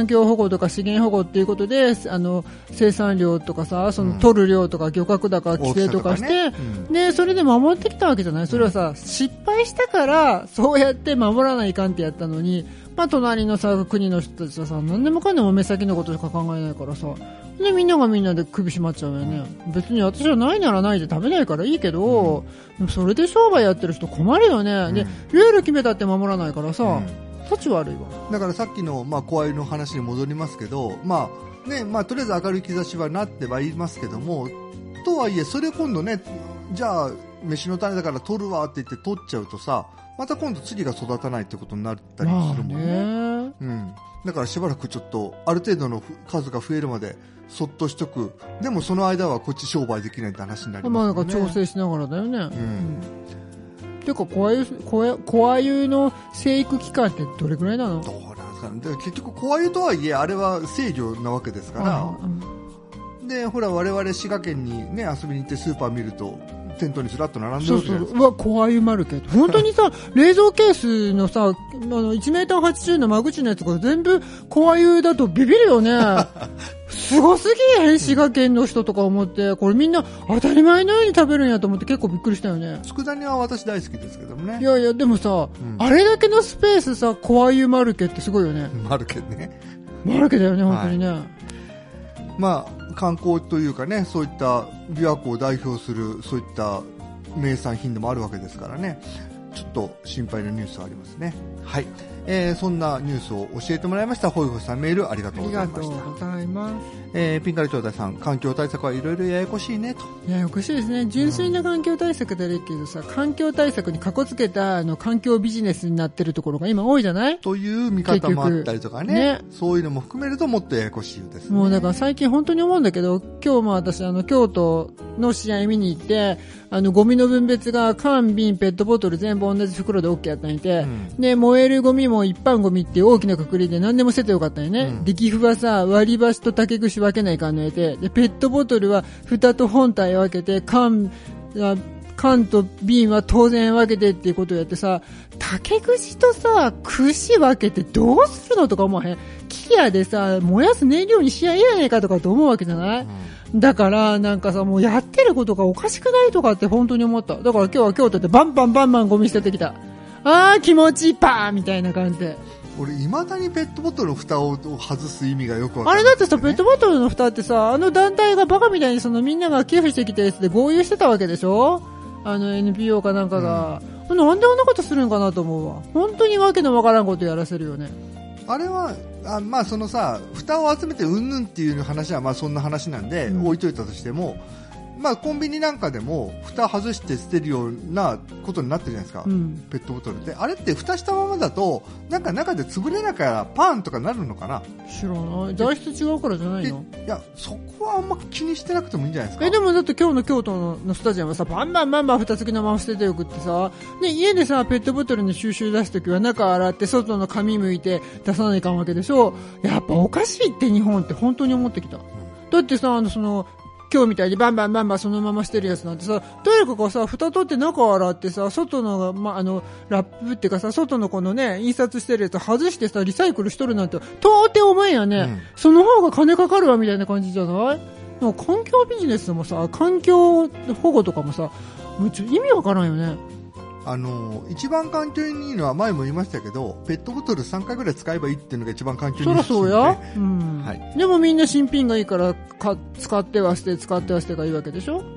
護とか資源保護っていうことで、あの、生産量とかさ、その取る量とか漁獲高規制とかして、ねうん、で、それで守ってきたわけじゃない。それはさ、失敗したから、そうやって守らないかんってやったのに、まあ、隣のさ、国の人たちはさ、何でもかんでも目先のことしか考えないからさ、で、みんながみんなで首絞まっちゃうよね。うん、別に私はないならないで食べないからいいけど、うん、それで商売やってる人困るよね。うん、で、ルール決めたって守らないからさ、うん立ち悪いわ。 だからさっきの、まあ、小鮎の話に戻りますけど、まあねまあ、とりあえず明るい兆しはなってはいますけども、とはいえそれ今度ね、じゃあ飯の種だから取るわって言って取っちゃうとさ、また今度次が育たないってことになったりするもんね。まあねうん、だからしばらくちょっとある程度の数が増えるまでそっとしとく。でもその間はこっち商売できないって話になりますよね。 まあなんか調整しながらだよね。うんうんていうか小鮎、小鮎、小鮎の生育期間ってどれくらいなの？ どうなんですかね。で結局小鮎とはいえあれは制御なわけですから、うん、でほら我々滋賀県にね遊びに行ってスーパー見ると店頭にずらっと並んでるわけじゃないですか。 そうそう、うわ小鮎マルケット本当にさ冷蔵ケースのさあのいちメーターはちじゅうの間口のやつが全部小鮎だとビビるよねすごすぎへん滋賀県の人とか思ってこれみんな当たり前のように食べるんやと思って結構びっくりしたよね。 佃煮は私大好きですけどもね。 いやいやでもさ、うん、あれだけのスペースさ小鮎マルケってすごいよね。 マルケねマルケだよね本当にね、はい、 まあ観光というかねそういった琵琶湖を代表するそういった名産品でもあるわけですからねちょっと心配なニュースはありますね。はい、えー、そんなニュースを教えてもらいましたホイホイさんメールありがとうございました。 ありがとうございます。 えー、ピンカリ兄弟さん環境対策はいろいろややこしいねと。 ややこしいですね。純粋な環境対策でいいけどさ、うん、環境対策にかこつけたあの環境ビジネスになってるところが今多いじゃないという見方もあったりとか ね, ねそういうのも含めるともっとややこしいですね。 もうだから最近本当に思うんだけど今日も私あの京都の試合見に行ってあのゴミの分別が缶瓶ペットボトル全部同じ袋で OK やったんやて、うん、で燃えるゴミも一般ゴミっていう大きな括りで何でも捨ててよかったんやね、うん、で岐阜はさ割り箸と竹串分けないかんのやてでペットボトルは蓋と本体を分けて缶缶と瓶は当然分けてっていうことをやってさ竹串とさ串分けてどうするのとか思わへん。木屋でさ燃やす燃料にしやいやないかとかと思うわけじゃない、うん、だからなんかさもうやってることがおかしくないとかって本当に思った。だから今日は京都でバンバンバンバンゴミ捨ててきた。あー気持ちいいパーみたいな感じで。 俺未だにペットボトルの蓋を外す意味がよくわかんない、 あれだってさペットボトルの蓋ってさあの団体がバカみたいにそのみんなが寄付してきたやつで合流してたわけでしょあの エヌピーオー かなんかが、うん、なんであんなことするんかなと思うわ。本当にわけのわからんことやらせるよね。 あれはあまあそのさ蓋を集めてうんぬんっていう話はまあそんな話なんで、うん、置いといたとしてもまあ、コンビニなんかでも蓋外して捨てるようなことになってるじゃないですか、うん、ペットボトルってあれって蓋したままだとなんか中で潰れながらパーンとかなるのかな。 知らない材質違うからじゃないの。 いやそこはあんま気にしてなくてもいいんじゃないですか。 えでもだって今日の京都のスタジアムはさバンバンバンバン蓋付きのまま捨ててよくってさ、ね、家でさペットボトルの収集出すときは中洗って外の紙剥いて出さないかんわけでしょ。やっぱおかしいって日本って本当に思ってきた、うん、だってさあのその今日みたいにバンバンバンバンそのまましてるやつなんてさ誰かがさ蓋取って中洗ってさ外の、ま、あのラップっていうかさ外のこのね印刷してるやつ外してさリサイクルしとるなんて到底思えんやね、うん、その方が金かかるわみたいな感じじゃない。でも環境ビジネスもさ環境保護とかもさもうちょ意味わからんよね。 あの一番環境にいいのは前も言いましたけどペットボトルさんかいぐらい使えばいいっていうのが一番環境にいいですよね。 そりゃそうや、うんはい、でもみんな新品がいいからか使っては捨て使っては捨てがいいわけでしょ。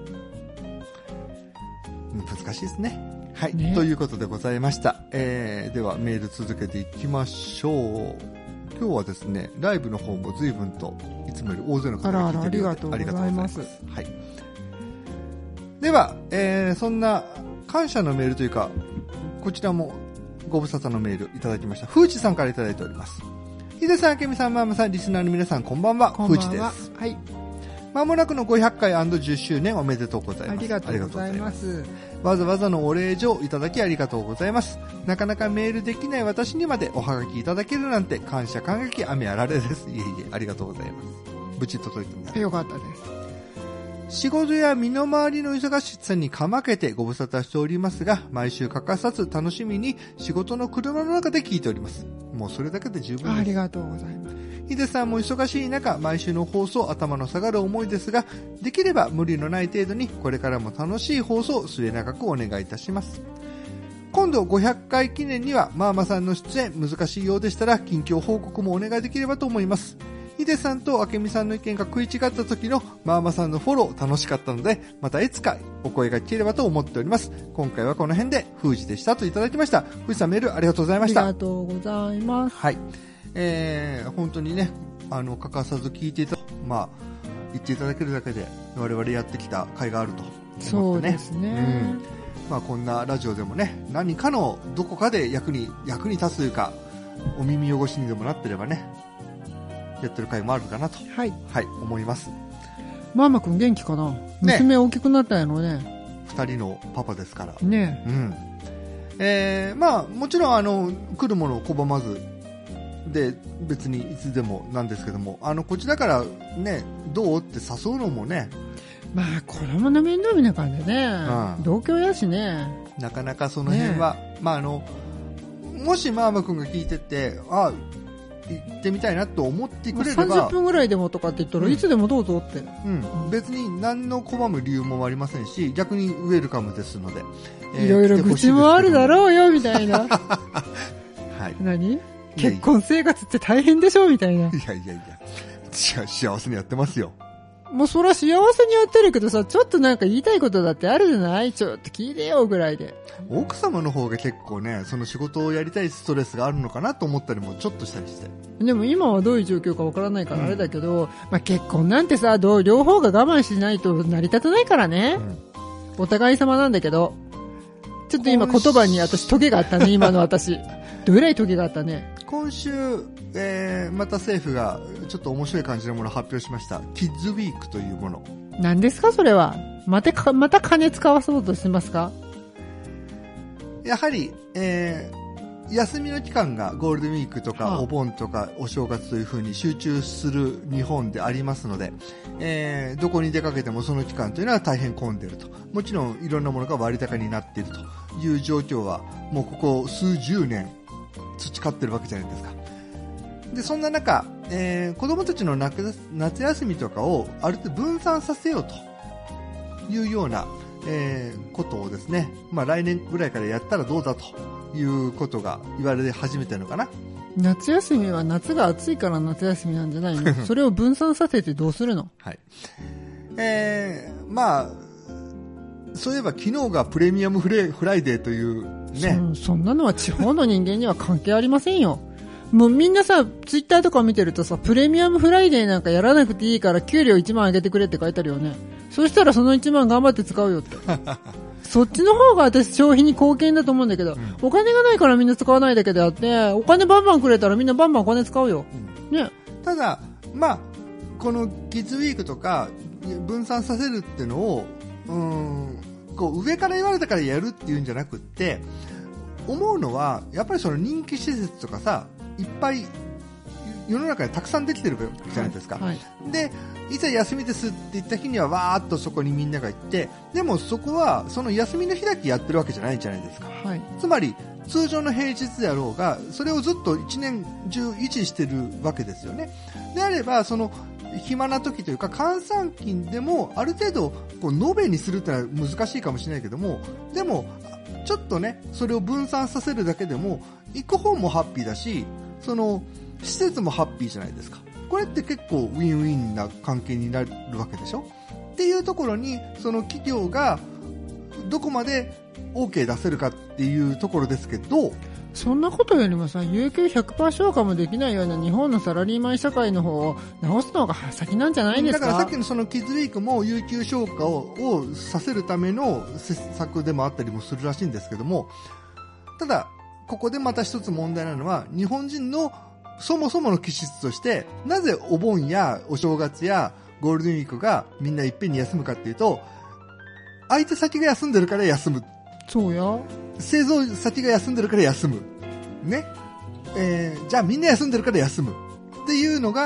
難しいですね。はい、ね、ということでございました、えー、ではメール続けていきましょう。今日はですねライブの方も随分といつもより大勢の方が聞いてるようでありがとうございます。はい、では、えー、そんな感謝のメールというかこちらもご無沙汰のメールいただきました。ふうちさんからいただいております。ひでさん、あけみさん、ママさん、リスナーの皆さんこんばんは。ふうちです。 はい。 まもなくのごひゃっかい&じゅっしゅうねんおめでとうございます。 ありがとうございます。 わざわざのお礼状いただきありがとうございます。なかなかメールできない私にまでおはがきいただけるなんて感謝感激雨あられです。いえいえありがとうございます。無事届いてみます。 よかったです。 仕事や身の回りの忙しさにかまけてご無沙汰しておりますが、毎週欠かさず楽しみに仕事の車の中で聞いております。もうそれだけで十分です。 ありがとうございます。 ヒデさんも忙しい中、毎週の放送頭の下がる思いですが、できれば無理のない程度にこれからも楽しい放送を末永くお願いいたします。今度ごひゃっかい記念にはマーマさんの出演難しいようでしたら近況報告もお願いできればと思います。ヒデさんと明美さんの意見が食い違った時のマーマさんのフォロー楽しかったので、またいつかお声が聞ければと思っております。今回はこの辺で封じでしたといただきました。富士さんメールありがとうございました。 ありがとうございます。 はい。えー、本当にね、あの、欠かさず聞いていた、まあ、言っていただけるだけで我々やってきた甲斐があると思ってね。 そうですね。 うんまあ、こんなラジオでもね、何かのどこかで役に役に立つというかお耳汚しにでもなってればね、やってる回もあるかなと、 はい、 はい、思います。 ママくん元気かな、ね、娘大きくなったんやろね。 二人のパパですからね、 うんえー、まあもちろんあの来るものを拒まずで別にいつでもなんですけども、あのこっちだからね、どうって誘うのもね、 まあ子供の面倒見な感じでね、うん、同居やしね、 なかなかその辺は、ね、まああのもしマーマ君が聞いてて、あ行ってみたいなと思ってくれれば、 まあ、さんじゅっぷんぐらいでもとかって言ったら、うん、いつでもどうぞって、 うん、別に何の拒む理由もありませんし、逆にウェルカムですので、 えー、いろいろ愚痴もあるだろうよみたいなはい、何結婚生活って大変でしょみたいな。いやいやいや、幸せにやってますよ。 もうそら幸せにやってるけどさ、ちょっとなんか言いたいことだってあるじゃない？ちょっと聞いてよぐらいで。 奥様の方が結構ね、その仕事をやりたいストレスがあるのかなと思ったりもちょっとしたりして。 でも今はどういう状況かわからないからあれだけど、うん、まあ結婚なんてさ、どう両方が我慢しないと成り立たないからね。うん、お互い様なんだけど。ちょっと今言葉に私トゲがあったね、今の私。どれぐらいトゲがあったね。 今週、えー、また政府がちょっと面白い感じのものを発表しました。キッズウィークというもの。 何ですかそれは。またか、また金使わそうとしてますか？ やはり、えー、休みの期間がゴールデンウィークとかお盆とかお正月という風に集中する日本でありますので、えー、どこに出かけてもその期間というのは大変混んでいると。もちろんいろんなものが割高になっているという状況はもうここ数十年培ってるわけじゃないですか。でそんな中、えー、子供たちの夏休みとかをある程度分散させようというような、えー、ことをですね、まあ、来年ぐらいからやったらどうだということが言われ始めてるのかな。 夏休みは夏が暑いから夏休みなんじゃないの？それを分散させてどうするの？ はい。えー、まあそういえば昨日がプレミアムフレフライデーというね。 そ, そんなのは地方の人間には関係ありませんよ。もうみんなさ、ツイッターとか見てるとさ、プレミアムフライデーなんかやらなくていいから給料いちまん上げてくれって書いてあるよね。そしたらそのいちまん頑張って使うよって。そっちの方が私消費に貢献だと思うんだけど、うん、お金がないからみんな使わないだけであって、お金バンバンくれたらみんなバンバンお金使うよ。うん、ね。 ただ、まあ、このキッズウィークとか分散させるっていうのを、うーん、こう上から言われたからやるっていうんじゃなくって、思うのはやっぱりその人気施設とかさ、いっぱい世の中にたくさんできてるじゃないですか、はいはい、でいざ休みですって言った日にはわーっとそこにみんなが行って、でもそこはその休みの日だけやってるわけじゃないじゃないですか、はい、つまり通常の平日であろうがそれをずっと一年中維持してるわけですよね。であればその暇な時というか閑散期でもある程度こう延べにするってのは難しいかもしれないけども、でもちょっとねそれを分散させるだけでも行く方もハッピーだし、その施設もハッピーじゃないですか。これって結構ウィンウィンな関係になるわけでしょっていうところにその企業がどこまで OK 出せるかっていうところですけど、 そんなことよりもさ、有給 ひゃくパーセント 消化もできないような日本のサラリーマン社会の方を直すのが先なんじゃないですか。 だからさっきのそのキッズウィークも有給消化 を, をさせるための施策でもあったりもするらしいんですけども、ただここでまた一つ問題なのは、日本人のそもそもの気質として、なぜお盆やお正月やゴールデンウィークがみんないっぺんに休むかっていうと、相手先が休んでるから休む。 そうや。 製造先が休んでるから休む。ね。えー、じゃあみんな休んでるから休む。っていうのが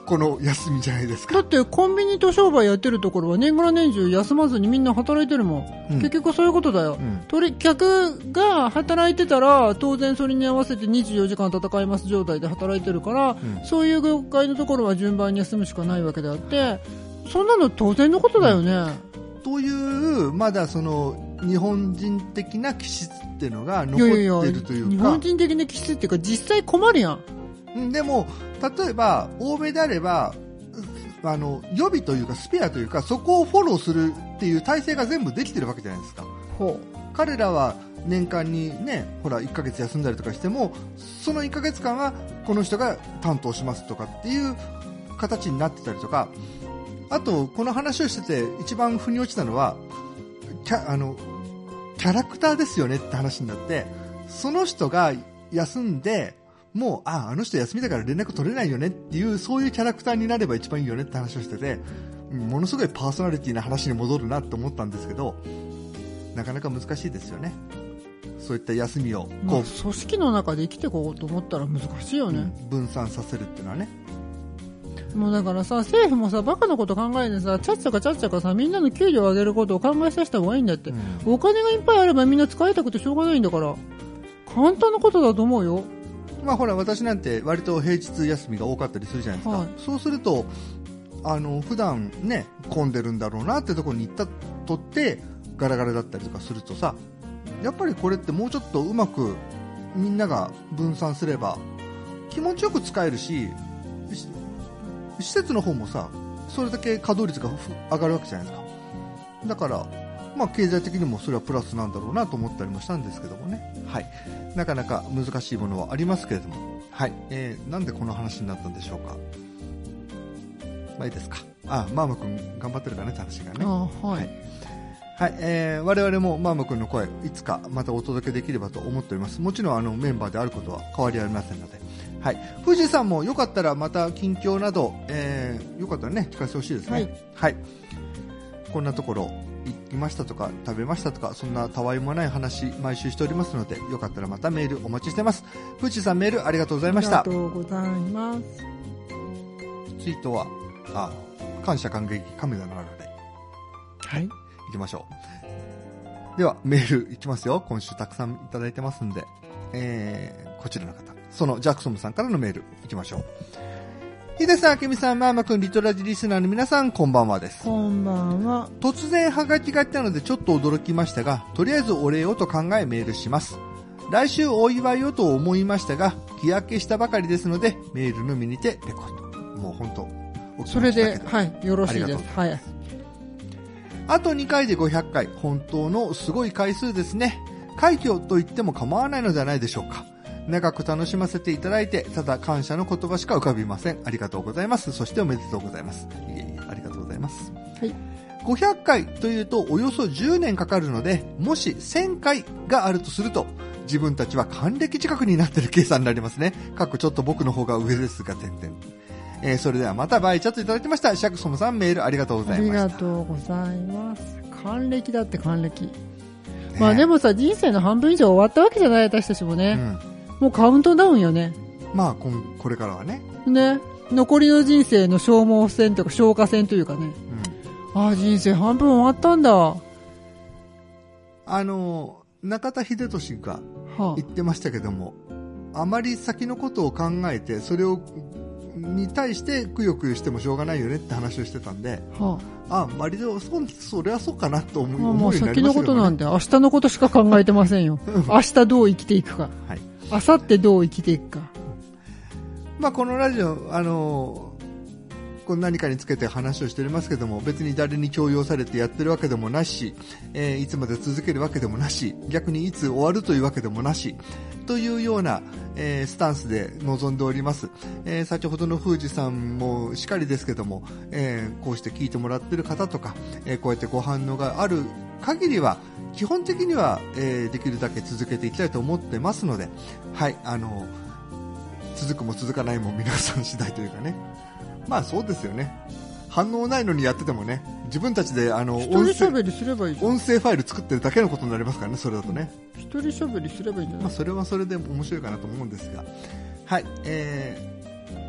この休みじゃないですか。 だってコンビニと商売やってるところは年がら年中休まずにみんな働いてるもん、うん、結局そういうことだよ、うん、取り客が働いてたら当然それに合わせてにじゅうよじかん戦います状態で働いてるから、うん、そういう業界のところは順番に休むしかないわけであって、そんなの当然のことだよね、うん、 というまだその日本人的な気質っていうのが残ってるというか、いやいや日本人的な気質っていうか実際困るやん。でも例えば欧米であればあの予備というかスペアというかそこをフォローするっていう体制が全部できてるわけじゃないですか。 ほう。 彼らは年間にね、ほらいっかげつ休んだりとかしてもそのいっかげつかんはこの人が担当しますとかっていう形になってたりとか、あとこの話をしてて一番腑に落ちたのはキャあのキャラクターですよねって話になって、その人が休んでもうああの人休みだから連絡取れないよねっていうそういうキャラクターになれば一番いいよねって話をしてて、ものすごいパーソナリティな話に戻るなと思ったんですけど、なかなか難しいですよね。そういった休みをこう、 まあ、組織の中で生きていこうと思ったら難しいよね、 うん、分散させるっていうのはね。 もうだからさ、政府もさバカなこと考えてさ、ちゃっちゃかちゃっちゃかさみんなの給料を上げることを考えさせた方がいいんだって、うん、お金がいっぱいあればみんな使いたくてしょうがないんだから簡単なことだと思うよ。 まあほら私なんて割と平日休みが多かったりするじゃないですか、はい、そうするとあの普段ね混んでるんだろうなってところに行ったとってガラガラだったりとかするとさ、やっぱりこれってもうちょっとうまくみんなが分散すれば気持ちよく使えるし、施設の方もさそれだけ稼働率が上がるわけじゃないですか。だからまあ経済的にもそれはプラスなんだろうなと思ったりもしたんですけどもね。はい、なかなか難しいものはありますけれども、はい、えー、なんでこの話になったんでしょうか。まあいいですか。あ、マーマ君頑張ってるかねって話がね。 あ、はい、 はいはい、えー、我々もマーマ君の声いつかまたお届けできればと思っております。もちろんあのメンバーであることは変わりありませんので、はい、富士さんもよかったらまた近況など、えー、よかったらね聞かせてほしいですね。はい、はい、こんなところ行きましたとか食べましたとかそんなたわいもない話毎週しておりますので、よかったらまたメールお待ちしてます。富士さんメールありがとうございました。 ありがとうございます。 ツイートはあ感謝感激カメラのあるで、 はい、 行きましょう。ではメールいきますよ。今週たくさんいただいてますんで、えー、こちらの方、そのジャクソムさんからのメールいきましょう。ヒデさん、あけみさん、マーマくん、リトラジリスナーの皆さん、こんばんはです。 こんばんは。 突然ハガキが来たのでちょっと驚きましたが、とりあえずお礼をと考えメールします。来週お祝いをと思いましたが、日焼けしたばかりですのでメールのみにてペコと。もう本当それで、はい、よろしいです。はい。 あとにかいでごひゃっかい、本当のすごい回数ですね。快挙と言っても構わないのではないでしょうか。長く楽しませていただいて、ただ感謝の言葉しか浮かびません。ありがとうございます。そしておめでとうございます。いえいえ、ありがとうございます。 はい。 ごひゃっかいというとおよそじゅうねんかかるので、もしせんかいがあるとすると、自分たちは還暦近くになっている計算になりますね。かっこちょっと僕の方が上ですが、点々。えー、それではまたバイチャットいただきました。シャクソムさんメールありがとうございました。 ありがとうございます。還暦だって還暦。ね、まあでもさ、人生の半分以上終わったわけじゃない、私たちもね。うん、もうカウントダウンよね。 まあこん、これからはね。 ね。残りの人生の消耗戦とか消化戦というかね。うん、ああ、人生半分終わったんだ。 あの、中田秀俊が言ってましたけども、はあ、あまり先のことを考えて、それを、に対してくよくよしてもしょうがないよねって話をしてたんで、はあ、あ、割とそ、それはそうかなと思う、 まあ、もう先のことなんで、明日のことしか考えてませんよ。明日どう生きていくか。はい。明後日どう生きていくか。 まあこのラジオ、あのー、こう何かにつけて話をしておりますけども、別に誰に強要されてやってるわけでもなし、えー、いつまで続けるわけでもなし、逆にいつ終わるというわけでもなし、というような、えー、スタンスで臨んでおります。えー、先ほどの富士さんもしかりですけども、えー、こうして聞いてもらってる方とか、えー、こうやってご反応がある限りは基本的には、えー、できるだけ続けていきたいと思ってますので、はい、あの続くも続かないも皆さん次第というかね。まあそうですよね。反応ないのにやっててもね、自分たちであの一人喋りすればいい。 音声ファイル作ってるだけのことになりますからね、それだとね。 一人喋りすればいいんじゃない。 まあそれはそれで面白いかなと思うんですが、はい、えー、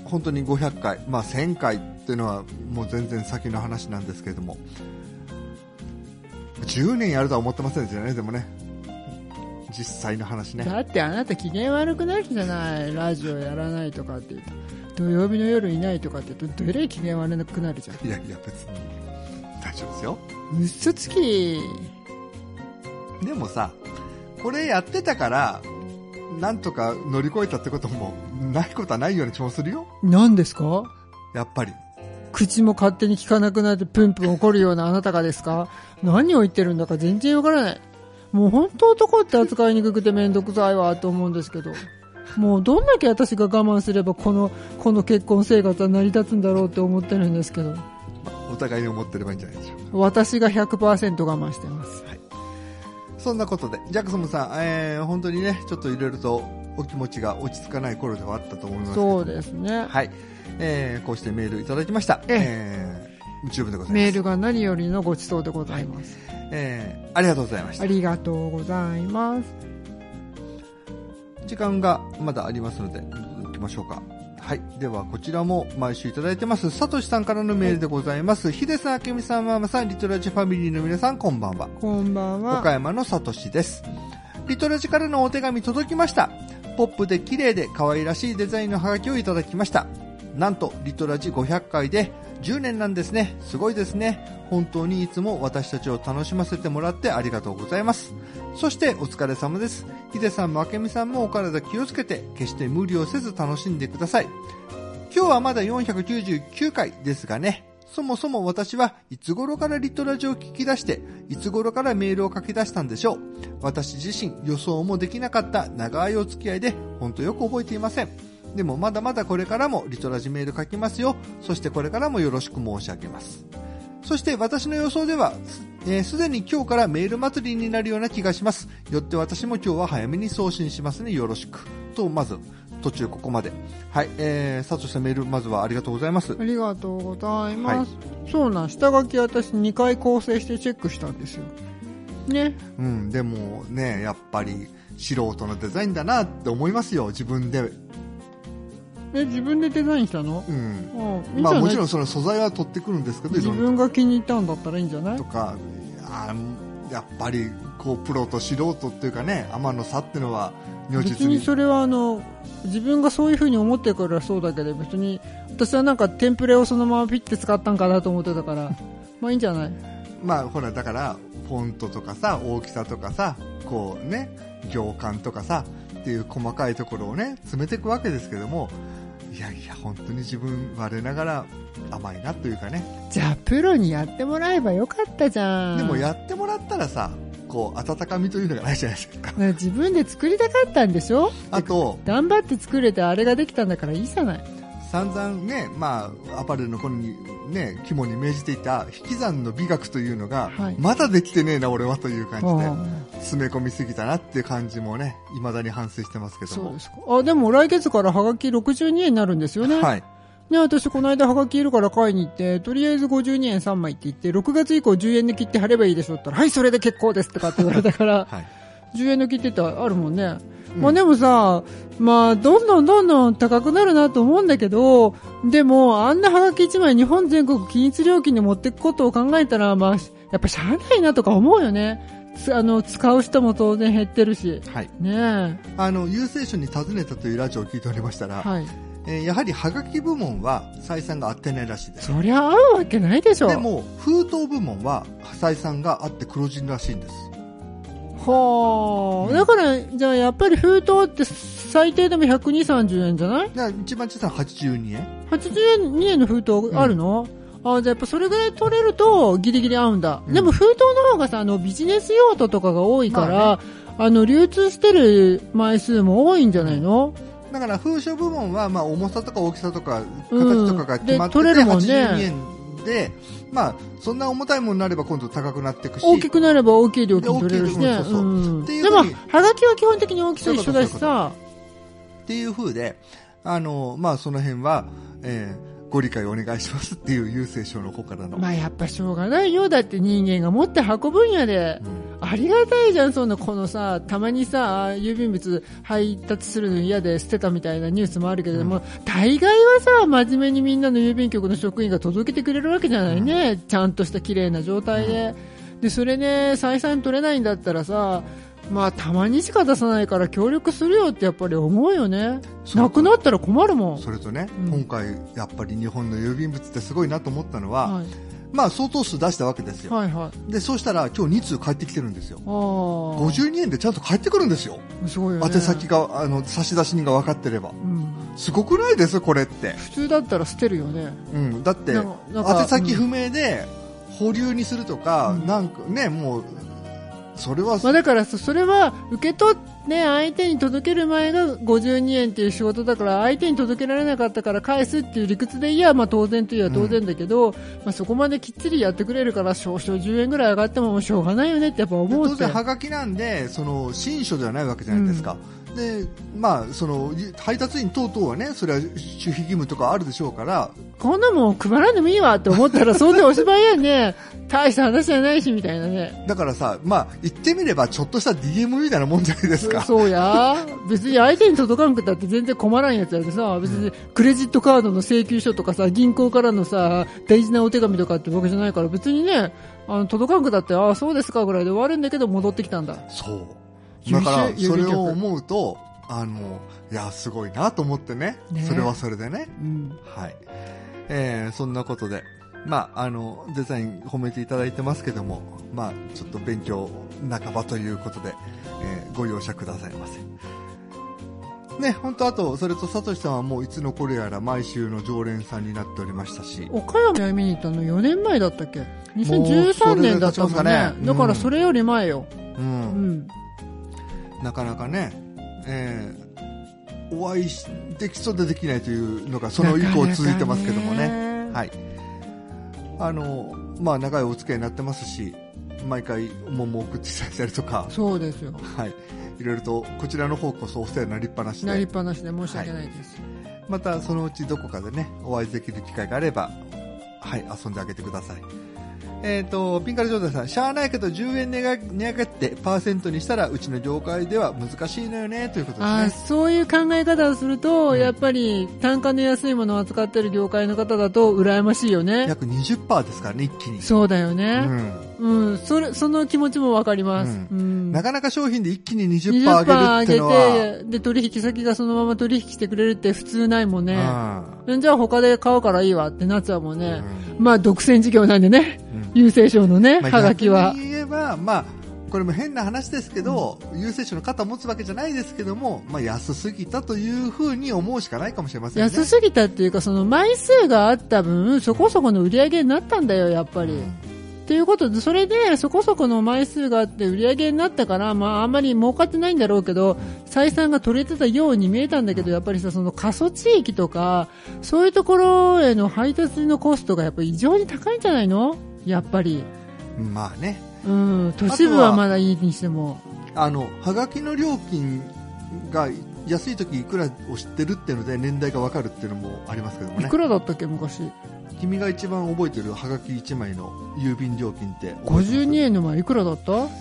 本当にごひゃっかい、まあせんかいっていうのはもう全然先の話なんですけれども、じゅうねんやるとは思ってませんでしたね。でもね、実際の話ね。 だってあなた機嫌悪くなるじゃない。ラジオやらないとかって言うと、土曜日の夜いないとかって言うと、どれ機嫌悪くなるじゃん。 いやいや別に大丈夫ですよ。 嘘つき。 でもさ、これやってたからなんとか乗り越えたってこともないことはないような気もするよ。 何ですか？ やっぱり口も勝手に聞かなくなってプンプン怒るようなあなたがですか？何を言ってるんだか全然わからない。もう本当男って扱いにくくてめんどくさいわと思うんですけど、もうどんだけ私が我慢すればこのこの結婚生活は成り立つんだろうって思ってるんですけど、 お互いに思ってればいいんじゃないでしょうか。 私が ひゃくパーセント 我慢してます、 はい、そんなことでジャクソンさん、えー、本当にねちょっといろいろとお気持ちが落ち着かない頃ではあったと思いますけど、 そうですね、 はい、えー、こうしてメールいただきました。えー、十分でございます。 メールが何よりのごちそうでございます、 はい、えー、ありがとうございました。 ありがとうございます。 時間がまだありますので行きましょうか。はい、ではこちらも毎週いただいてますさとしさんからのメールでございます。ひで、はい、さん、あけみさん、ママさん、リトラジファミリーの皆さん、こんばんは。 こんばんは。 岡山のさとしです。リトラジからのお手紙届きました。ポップで綺麗で可愛らしいデザインのハガキをいただきました。なんとリトラジごひゃっかいでじゅうねんなんですね。すごいですね。本当にいつも私たちを楽しませてもらってありがとうございます。そしてお疲れ様です。ヒデさんもあけみさんもお体気をつけて、決して無理をせず楽しんでください。今日はまだよんひゃくきゅうじゅうきゅうかいですがね、そもそも私はいつ頃からリトラジを聞き出して、いつ頃からメールを書き出したんでしょう。私自身予想もできなかった長いお付き合いで本当よく覚えていません。でもまだまだこれからもリトラジメール書きますよ。そしてこれからもよろしく申し上げます。そして私の予想ではすで、えー、に今日からメール祭りになるような気がします。よって私も今日は早めに送信しますね。よろしくと、まず途中ここまで、はい、えー、さとしたメールまずはありがとうございます。 ありがとうございます、 はい、 そうなん、下書き私にかい構成してチェックしたんですよね。 うん、でもね、やっぱり素人のデザインだなって思いますよ、自分で。 え、自分でデザインしたの？ うん、あ、まあもちろんその素材は取ってくるんですけど、 自分が気に入ったんだったらいいんじゃない？ とか、あ、やっぱりこうプロと素人っていうかね、天の差っていうのは如実に。 別にそれはあの自分がそういう風に思ってるからそうだけど、別に私はなんかテンプレをそのままピッて使ったんかなと思ってたからまあいいんじゃない？ まあほら、だからフォントとかさ、大きさとかさ、こうね、行間とかさっていう細かいところをね詰めていくわけですけども、いやいや本当に自分我ながら甘いなというかね。 じゃあプロにやってもらえばよかったじゃん。 でもやってもらったらさ、こう温かみというのがないじゃないですか。 自分で作りたかったんでしょ。 あと頑張って作れてあれができたんだからいいじゃない。 散々ね、まあアパレルの頃にね肝に銘じていた引き算の美学というのが、はい、まだできてねえな俺はという感じで詰め込みすぎたなっていう感じもね未だに反省してますけども。 そうですか。あ、でも来月からハガキろくじゅうにえんになるんですよね。 はい。 ね、私この間ハガキいるから買いに行って、とりあえずごじゅうにえんさんまいって言って、ろくがつ以降じゅうえんで切って貼ればいいでしょって言ったら、はいそれで結構ですとかって言われたから、はい、じゅうえんで切ってってあるもんね。うん、まあでもさ、まあどんどんどんどん高くなるなと思うんだけど、でもあんなハガキいちまい日本全国均一料金で持っていくことを考えたら、まあやっぱしゃあないなとか思うよね。あの使う人も当然減ってるし、はい、ねえ、 あの郵政省に尋ねたというラジオを聞いておりましたら、はい、えー、やはりハガキ部門は採算が合ってないらしいです。 そりゃ合うわけないでしょ。 でも封筒部門は採算があって黒字らしいんです。 はあ、うん、だからじゃあやっぱり封筒って最低でもひゃくにじゅう、さんじゅうえんじゃない？だ一番小さなはちじゅうにえんはちじゅうにえんの封筒あるの？うん、あ、じゃあやっぱそれぐらい取れるとギリギリ合うんだ。うん、でも封筒の方がさ、あのビジネス用途とかが多いから、まあね、あの流通してる枚数も多いんじゃないの？ だから封書部門はまあ重さとか大きさとか形とかが決まってて、 うん、 はちじゅうにえんで、まあそんな重たいものになれば今度高くなっていくし、 大きくなれば大きい料金取れるしね。 そうそう、うん、 でもハガキは基本的に大きさ一緒だしさっていう風で、あのまあその辺は、えー、ご理解お願いしますっていう郵政省の方からの。 まあやっぱしょうがないよ。だって人間が持って運ぶんやで、 ありがたいじゃん、そんな、このさ、たまにさ、郵便物配達するの嫌で捨てたみたいなニュースもあるけれども、うん、大概はさ、真面目にみんなの郵便局の職員が届けてくれるわけじゃないね。うん、ちゃんとした綺麗な状態で。うん、で、それね、採算取れないんだったらさ、まあ、たまにしか出さないから協力するよってやっぱり思うよね。なくなったら困るもん。 それとね、うん、今回やっぱり日本の郵便物ってすごいなと思ったのは、はい、まあ相当数出したわけですよ。はいはい、で、そうしたら今日に通帰ってきてるんですよ。ごじゅうにえんでちゃんと帰ってくるんですよ。 すごいよね。 宛先が、あの、差出人が分かってれば。うん、すごくないですこれって。 普通だったら捨てるよね。 うん。だって、宛先不明で保留にするとか、うん、なんかね、もう、それは、 まあ、だからそれは受け取って相手に届ける前がごじゅうにえんっていう仕事だから、相手に届けられなかったから返すっていう理屈でいや、まあ当然といえば当然だけど、うん、まあそこまできっちりやってくれるから少々じゅうえんぐらい上がってもしょうがないよねってやっぱ思うって。 当然はがきなんで、その新書ではないわけじゃないですか。うん、で、まあその配達員等々はね、それは守秘義務とかあるでしょうから。 こんなもん配らんでもいいわって思ったらそんでおしまいやね。大した話じゃないしみたいなね。 だからさ、まあ言ってみればちょっとした ディーエム みたいなもんじゃないですか。 そうや。別に相手に届かんくったって全然困らんやつやでさ、別にクレジットカードの請求書とかさ、銀行からのさ、大事なお手紙とかってわけじゃないから別にね、あの届かんくだって、ああそうですかぐらいで終わるんだけど戻ってきたんだ。 そう。だからそれを思うと、あの、いや、すごいなと思ってね。ね、それはそれでね。うん、はい。えー、そんなことで、まあ、あの、デザイン褒めていただいてますけども、まあ、ちょっと勉強半ばということで、えー、ご容赦くださいませ。ね、本当あと、それと、さとしさんはもういつの頃やら毎週の常連さんになっておりましたし。 岡山に見に行ったのよねんまえだったっけ ?にせんじゅうさんねんだったもんね。ね、うん、だからそれより前よ。うん。うん、 なかなかね、えー、お会いできそうでできないというのがその以降続いてますけどもね。はい。あの、まあ長いお付き合いになってますし、毎回桃を送っていただいたりとか。 そうですよ。 はい。いろいろとこちらの方こそお世話になりっぱなしで。 なりっぱなしで申し訳ないです。 はい、またそのうちどこかでね、お会いできる機会があれば、はい、遊んであげてください。えっ、ー、と、ピンカルジョーダンさん、しゃあないけどじゅうえん値上げってパーセントにしたらうちの業界では難しいのよね、ということですね。 あ、そういう考え方をすると、うん、やっぱり単価の安いものを扱っている業界の方だと羨ましいよね。 約 にじゅっパーセント ですからね、一気に。 そうだよね。うん。うん、それ、その気持ちもわかります、うんうん。なかなか商品で一気に にじゅっパーセント 上げるっていうのは。にじゅっパーセント上げて、 で、取引先がそのまま取引してくれるって普通ないもんね。うん、じゃあ他で買うからいいわってなっちゃうもんね。うん、まあ、独占事業なんでね。うん、郵政省のね、まあ、はがきは。 逆に言えば、まあ、これも変な話ですけど、うん、郵政省の肩を持つわけじゃないですけども、まあ、安すぎたというふうに思うしかないかもしれませんね。 安すぎたっていうか、その枚数があった分、そこそこの売り上げになったんだよ、やっぱり。うんということで、それでそこそこの枚数があって売り上げになったから、まああんまり儲かってないんだろうけど、採算が取れてたように見えたんだけど、やっぱりさ、その過疎地域とか、そういうところへの配達のコストがやっぱり異常に高いんじゃないの？やっぱり。 まあね。 うん、都市部はまだいいにしても。 あの、はがきの料金が安い時いくらを知ってるっていうので年代がわかるっていうのもありますけどもね。 いくらだったっけ、昔。 君が一番覚えてるはがきいちまいの郵便料金ってごじゅうにえんの前いくらだった？は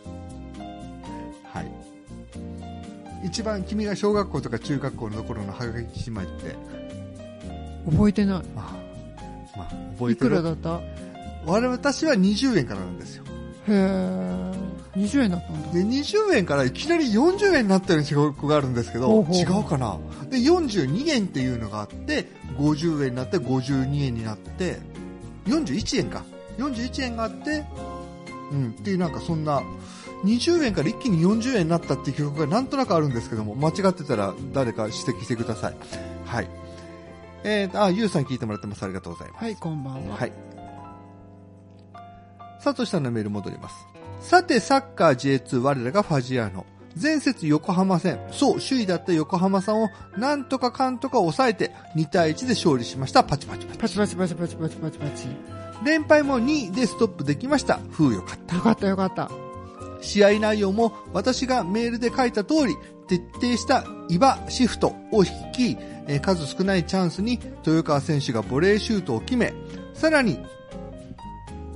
い。一番君が小学校とか中学校の頃のはがきいちまいって覚えてない。ああ、 まあ、覚えてる。 いくらだった？ 私はにじゅうえんからなんですよ。 へー、にじゅうえんだったんだ。 で、にじゅうえんからいきなりよんじゅうえんになったような記憶があるんですけど、ほうほう、違うかな。で、よんじゅうにえんっていうのがあって、ごじゅうえんになってごじゅうにえんになって、よんじゅういちえんか。よんじゅういちえんがあって、うん、っていうなんかそんな、にじゅうえんから一気によんじゅうえんになったっていう記憶がなんとなくあるんですけども、間違ってたら誰か指摘してください。はい。えー、あ、ゆうさん聞いてもらってます。ありがとうございます。 はい、こんばんは。 はい。さとしさんのメール戻ります。さて、サッカー ジェイツー 我らがファジアーノ。前節横浜戦、そう、首位だった横浜さんをなんとかかんとか抑えてにたいいちで勝利しました。パチパチパチ。 パチパチパチパチパチパチパチ。 連敗もにいでストップできました。ふう、よかった。 よかったよかった。 試合内容も私がメールで書いた通り、徹底したイバシフトを引き、えー、数少ないチャンスに豊川選手がボレーシュートを決め、さらに、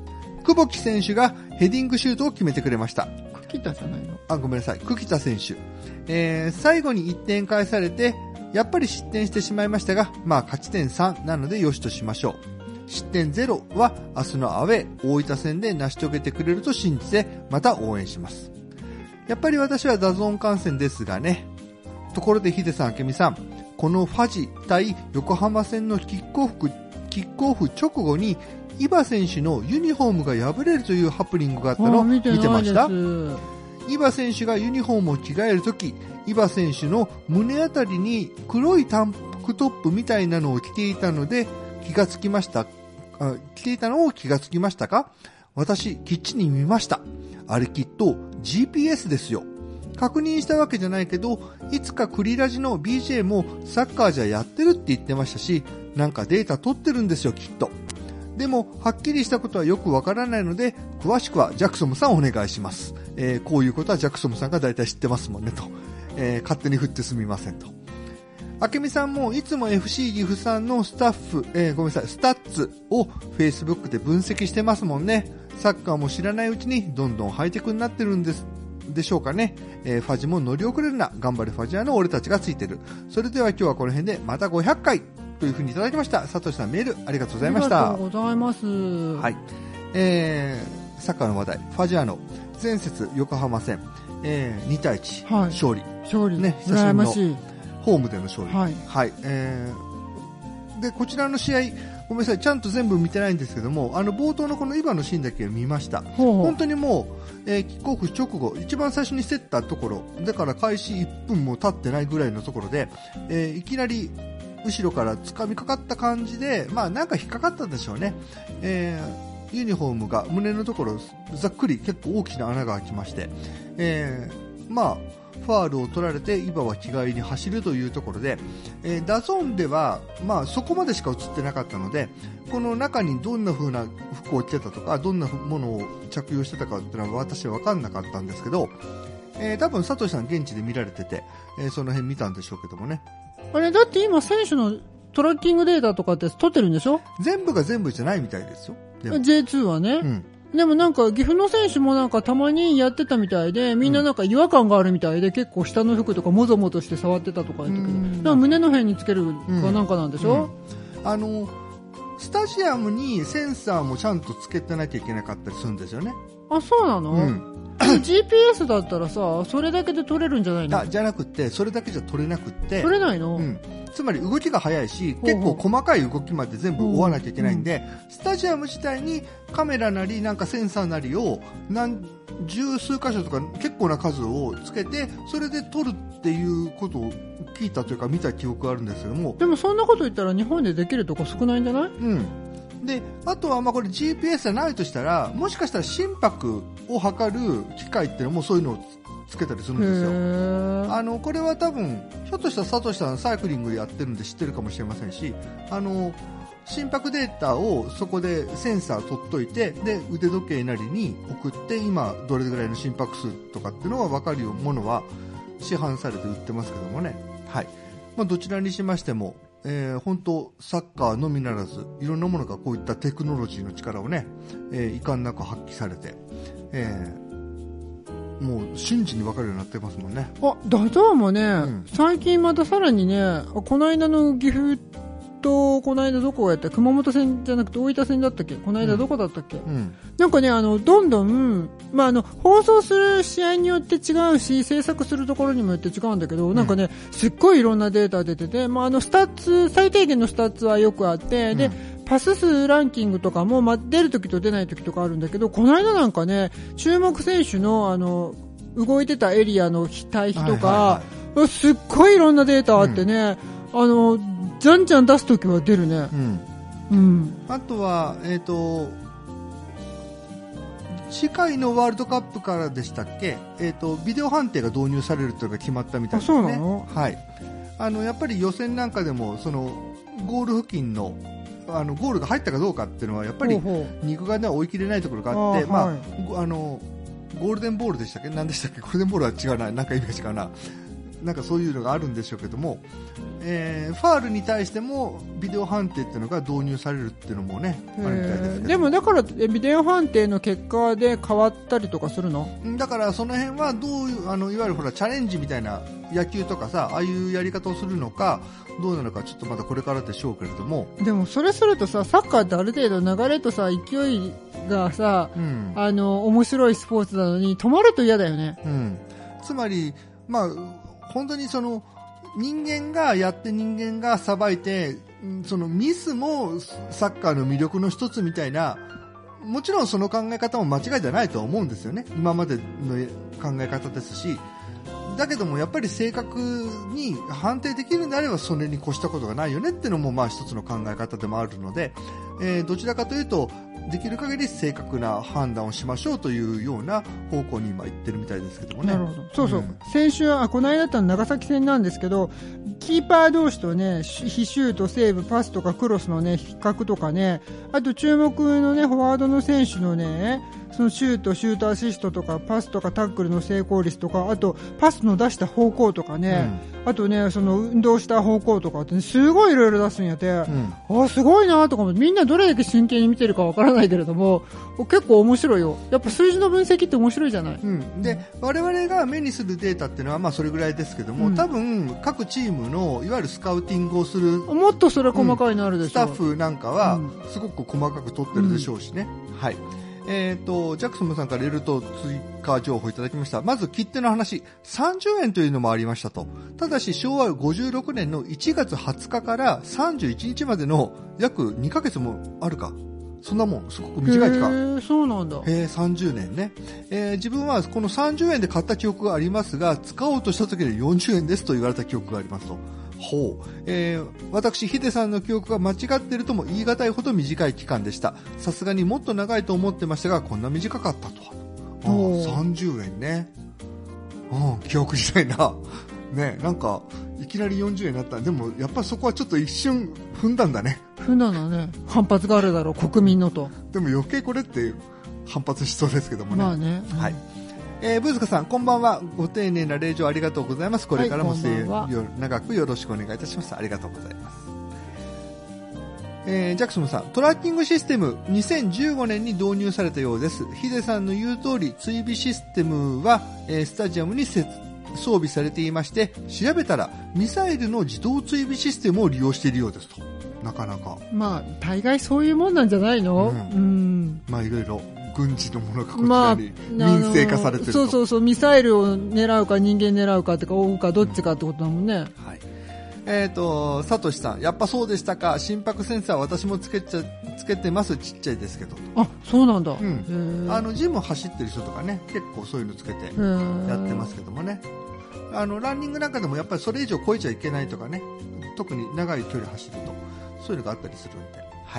久保木選手がヘディングシュートを決めてくれました。 久木田じゃないの？ あ、ごめんなさい。久木田選手。えー、最後にいってん返されて、やっぱり失点してしまいましたが、まあ勝ち点さんなのでよしとしましょう。失点ゼロは明日のアウェー、大分戦で成し遂げてくれると信じて、また応援します。やっぱり私はダゾーン観戦ですがね。ところでヒデさん、あけみさん、このファジ対横浜戦のキックオフ、キックオフ直後に、伊庭選手のユニフォームが破れるというハプニングがあったのを見てました。伊庭選手がユニフォームを着替えるとき、伊庭選手の胸あたりに黒いタンクトップみたいなのを着ていたので気がつきました。あ、着ていたのを気がつきましたか？私、きっちり見ました。あれきっと ジーピーエス ですよ。確認したわけじゃないけど、いつかクリラジの ビージェー もサッカーじゃやってるって言ってましたし、なんかデータ取ってるんですよ、きっと。でも、はっきりしたことはよくわからないので、詳しくはジャクソムさんお願いします。えー、こういうことはジャクソムさんが大体知ってますもんね、と。えー、勝手に振ってすみません、と。あけみさんもいつも エフシー 岐阜さんのスタッフ、えー、ごめんなさい、スタッツを Facebook で分析してますもんね。サッカーも知らないうちにどんどんハイテクになってるんです。でしょうかね。えー、ファジも乗り遅れるな。頑張れファジアの俺たちがついてる。それでは今日はこの辺でまたごひゃっかいというふうにいただきました。さとしさんメールありがとうございました。 ありがとうございます。 はい。えー、サッカーの話題、ファジアの前節横浜戦、えー、にたいいち、はい、勝利。 勝利。 ね、久しぶりのホームでの勝利。はい。はい。えー、で、こちらの試合、ごめんなさい、ちゃんと全部見てないんですけども、あの冒頭のこのイバのシーンだけ見ました。ほうほう、本当にもう、えー、キックオフ直後、一番最初に競ったところ、だから開始いっぷんも経ってないぐらいのところで、えー、いきなり後ろから掴みかかった感じで、まあなんか引っかかったんでしょうね。えー、ユニフォームが胸のところ、ざっくり結構大きな穴が開きまして、えー、まあ、ファールを取られてイバは着替えに走るというところで、えー、ダゾーンでは、まあ、そこまでしか映ってなかったので、この中にどんな風な服を着てたとかどんなものを着用してたかっていうのは私は分かんなかったんですけど、えー、多分佐藤さん現地で見られてて、えー、その辺見たんでしょうけどもね。 あれだって今選手のトラッキングデータとかって取ってるんでしょ？ 全部が全部じゃないみたいですよ。 ジェイツー はね、うん、でもなんか岐阜の選手もなんかたまにやってたみたいで、みんななんか違和感があるみたいで、結構下の服とかもぞもぞして触ってたとか言ったけど、なんか胸の辺につけるかなんかなんでしょ、うんうん、 あのスタジアムにセンサーもちゃんとつけてなきゃいけなかったりするんですよね。 あ、そうなの、うん、ジーピーエス だったらさ、それだけで撮れるんじゃないの？ あ、じゃなくて、それだけじゃ撮れなくって撮れないの、 うん、つまり動きが速いし、結構細かい動きまで全部追わなきゃいけないんで、スタジアム自体にカメラなりなんかセンサーなりを何十数箇所とか結構な数をつけて、それで撮るっていうことを聞いたというか見た記憶があるんですけども。 でもそんなこと言ったら日本でできるとこ少ないんじゃない？うん。 で、あとはまあこれ ジーピーエス じゃないとしたら、もしかしたら心拍を測る機械っていうのもそういうのをつけたりするんですよ。あのこれは多分ひょっとしたら佐藤さんサイクリングやってるんで知ってるかもしれませんし、あの心拍データをそこでセンサー取っといて、で腕時計なりに送って今どれぐらいの心拍数とかっていうのが分かるものは市販されて売ってますけどもね。はい。まあ、どちらにしましても、えー、本当サッカーのみならずいろんなものがこういったテクノロジーの力をね、えー、遺憾なく発揮されて、えー、もう瞬時に分かるようになってますもんね。 あ、ダゾーンもね、うん、最近またさらにね、この間の岐阜とこの間どこがやった熊本戦じゃなくて大分戦だったっけ、この間どこだったっけ、うん、なんかね、あのどんどん、まあ、あの放送する試合によって違うし制作するところにもよって違うんだけど、うん、なんかねすっごいいろんなデータ出てて、まあ、あのスタッツ最低限のスタッツはよくあって、うん、でパス数ランキングとかも、まあ、出るときと出ないときとかあるんだけど、この間なんかね注目選手のあの動いてたエリアの対比とか、はいはいはい、すっごいいろんなデータあってね、うん、あのじゃんじゃん出すときは出るね、うんうん、 あとは、えーと、次回のワールドカップからでしたっけ、えーと、ビデオ判定が導入されるというのが決まったみたいですね。 あ、そうなの？ はい、あのやっぱり予選なんかでもそのゴール付近のあのゴールが入ったかどうかっていうのはやっぱり肉眼では追い切れないところがあって、あ、まあ、はい、あのゴールデンボールでしたっけ、何でしたっけ、ゴールデンボールは違うな、なんか意味が違うな、 なんかそういうのがあるんでしょうけども、えー、ファールに対してもビデオ判定っていうのが導入されるっていうのもね、あるみたいですけど。 でもだからビデオ判定の結果で変わったりとかするの？ だからその辺はどういうあのいわゆるほらチャレンジみたいな野球とかさ、ああいうやり方をするのかどうなのかちょっとまだこれからでしょうけれども。 でもそれするとさ、サッカーってある程度流れとさ勢いがさ、うん、あの面白いスポーツなのに止まると嫌だよね。 うん、つまりまあ本当にその人間がやって人間がさばいて、そのミスもサッカーの魅力の一つみたいな、もちろんその考え方も間違いじゃないとは思うんですよね。今までの考え方ですし、だけどもやっぱり正確に判定できるのであればそれに越したことがないよねっていうのもまあ一つの考え方でもあるので、えー、どちらかというとできる限り正確な判断をしましょうというような方向に今行ってるみたいですけどもね。 なるほど。そうそう。うん、先週あこの間だったの長崎戦なんですけど、キーパー同士とね、非シュート、セーブ、パスとかクロスのね比較とかね、あと注目のねフォワードの選手のね、そのシュート、シュートアシストとかパスとかタックルの成功率とか、あとパスの出した方向とかね、うん、あとねその運動した方向とかって、ね、すごいいろいろ出すんやって、うん、あすごいなとかも、みんなどれだけ真剣に見てるかわからないけれども結構面白いよ。やっぱ数字の分析って面白いじゃない。 うん、で我々が目にするデータっていうのはまあそれぐらいですけども、うん、多分各チームのいわゆるスカウティングをするもっとそれ細かいのあるでしょ、 うん、スタッフなんかはすごく細かく取ってるでしょうしね、うん、はい。えーと、ジャクソンさんからいろいろと追加情報いただきました。まず切手の話、さんじゅうえんというのもありましたと。ただし昭和ごじゅうろくねんのいちがつはつかからさんじゅういちにちまでの約にかげつもあるか、そんなもん、すごく短い期間。 へー、そうなんだ。 へー、さんじゅうねんね。えー、自分はこのさんじゅうえんで買った記憶がありますが、使おうとした時によんじゅうえんですと言われた記憶がありますと。ほう、えー、私ヒデさんの記憶が間違っているとも言い難いほど短い期間でした。さすがにもっと長いと思ってましたが、こんな短かったとは。あ、さんじゅうえんね。うん、記憶しないな。ね、なんかいきなりよんじゅうえんになった。でもやっぱそこはちょっと一瞬踏んだんだね。 踏んだんだね。反発があるだろう、国民のと。 でも余計これって反発しそうですけどもね。 まあね、うん、 はい。えー、ブーズカさんこんばんは。ご丁寧な令状ありがとうございます。これからも、はい、よ長くよろしくお願いいたします。ありがとうございます。えー、ジャクソンさん、トラッキングシステムにせんじゅうごねんに導入されたようです。ヒデさんの言う通り追尾システムは、えー、スタジアムに設装備されていまして、調べたらミサイルの自動追尾システムを利用しているようですと。なかなかまあ大概そういうもんなんじゃないの。うん、 うん、まあいろいろ軍事のものがこちらに民生化されてると、 まあ、そうそうそう、ミサイルを狙うか人間狙うかとか追うかどっちかってことだもんね、うん、はい。 えーとサトシさん、やっぱそうでしたか。心拍センサー私もつけちゃつけてます。ちっちゃいですけど。 あ、そうなんだ、 うん、あのジム走ってる人とかね、結構そういうのつけてやってますけどもね。あのランニングなんかでもやっぱりそれ以上超えちゃいけないとかね、特に長い距離走るとそういうのがあったりするんで、はい。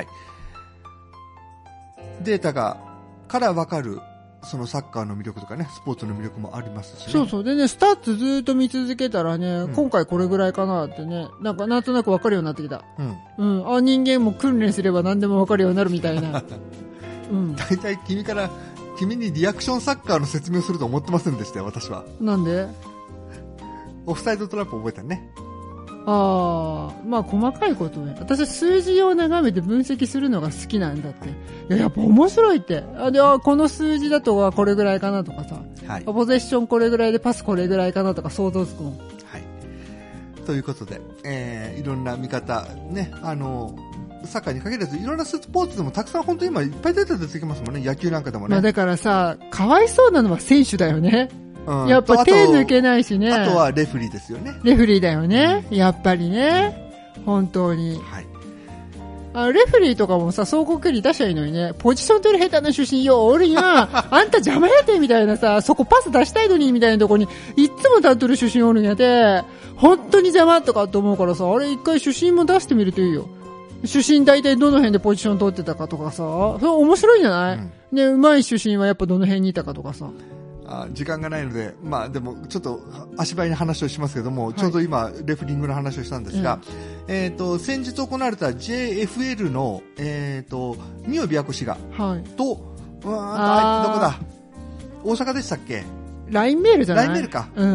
データがから分かるそのサッカーの魅力とかね、スポーツの魅力もありますし、ね、 そうそうでね、スタッツずっと見続けたらね、うん、今回これぐらいかなってね、なんかなんとなく分かるようになってきた。うん、うん、あ、人間も訓練すれば何でも分かるようになるみたいな。 うん。大体君から君にリアクションサッカーの説明をすると思ってませんでしたよ、私は。 なんで？ オフサイドトラップ覚えたね。 ああ、まあ細かいことね。私は数字を眺めて分析するのが好きなんだって。いや、やっぱ面白いって。あ、で、あ、この数字だとはこれぐらいかなとかさ、はい、ポゼッションこれぐらいでパスこれぐらいかなとか想像つくもん。はい。 ということで、えー、いろんな見方ね、あのサッカーに限らずいろんなスポーツでもたくさん本当に今いっぱい出て出てきますもんね。野球なんかでもね。 まあだからさ、かわいそうなのは選手だよね。うん、やっぱ手抜けないしね。 あとはレフリーですよね。 レフリーだよね、うん、やっぱりね、本当に、はい、あレフリーとかもさ、走行距離出しゃいいのにね、ポジション取り下手な主審よおるやんあんた邪魔やてみたいなさ、そこパス出したいのにみたいなとこにいっつも立ってる主審おるんやて、本当に邪魔とかって思うからさ、あれ一回主審も出してみるといいよ。主審大体どの辺でポジション取ってたかとかさ、それ面白いんじゃない、うん、ね、上手い主審はやっぱどの辺にいたかとかさ。 あ、時間がないので、まあでもちょっと足早に話をしますけども、はい、ちょうど今レフリングの話をしたんですが、うん、えっ、ー、と先日行われた ジェイエフエル のえっ、ー、と宮尾琵琶湖滋賀と、はい、うわー、あいつどこだ、大阪でしたっけ？ ラインメールじゃない？ ラインメールか。 うん。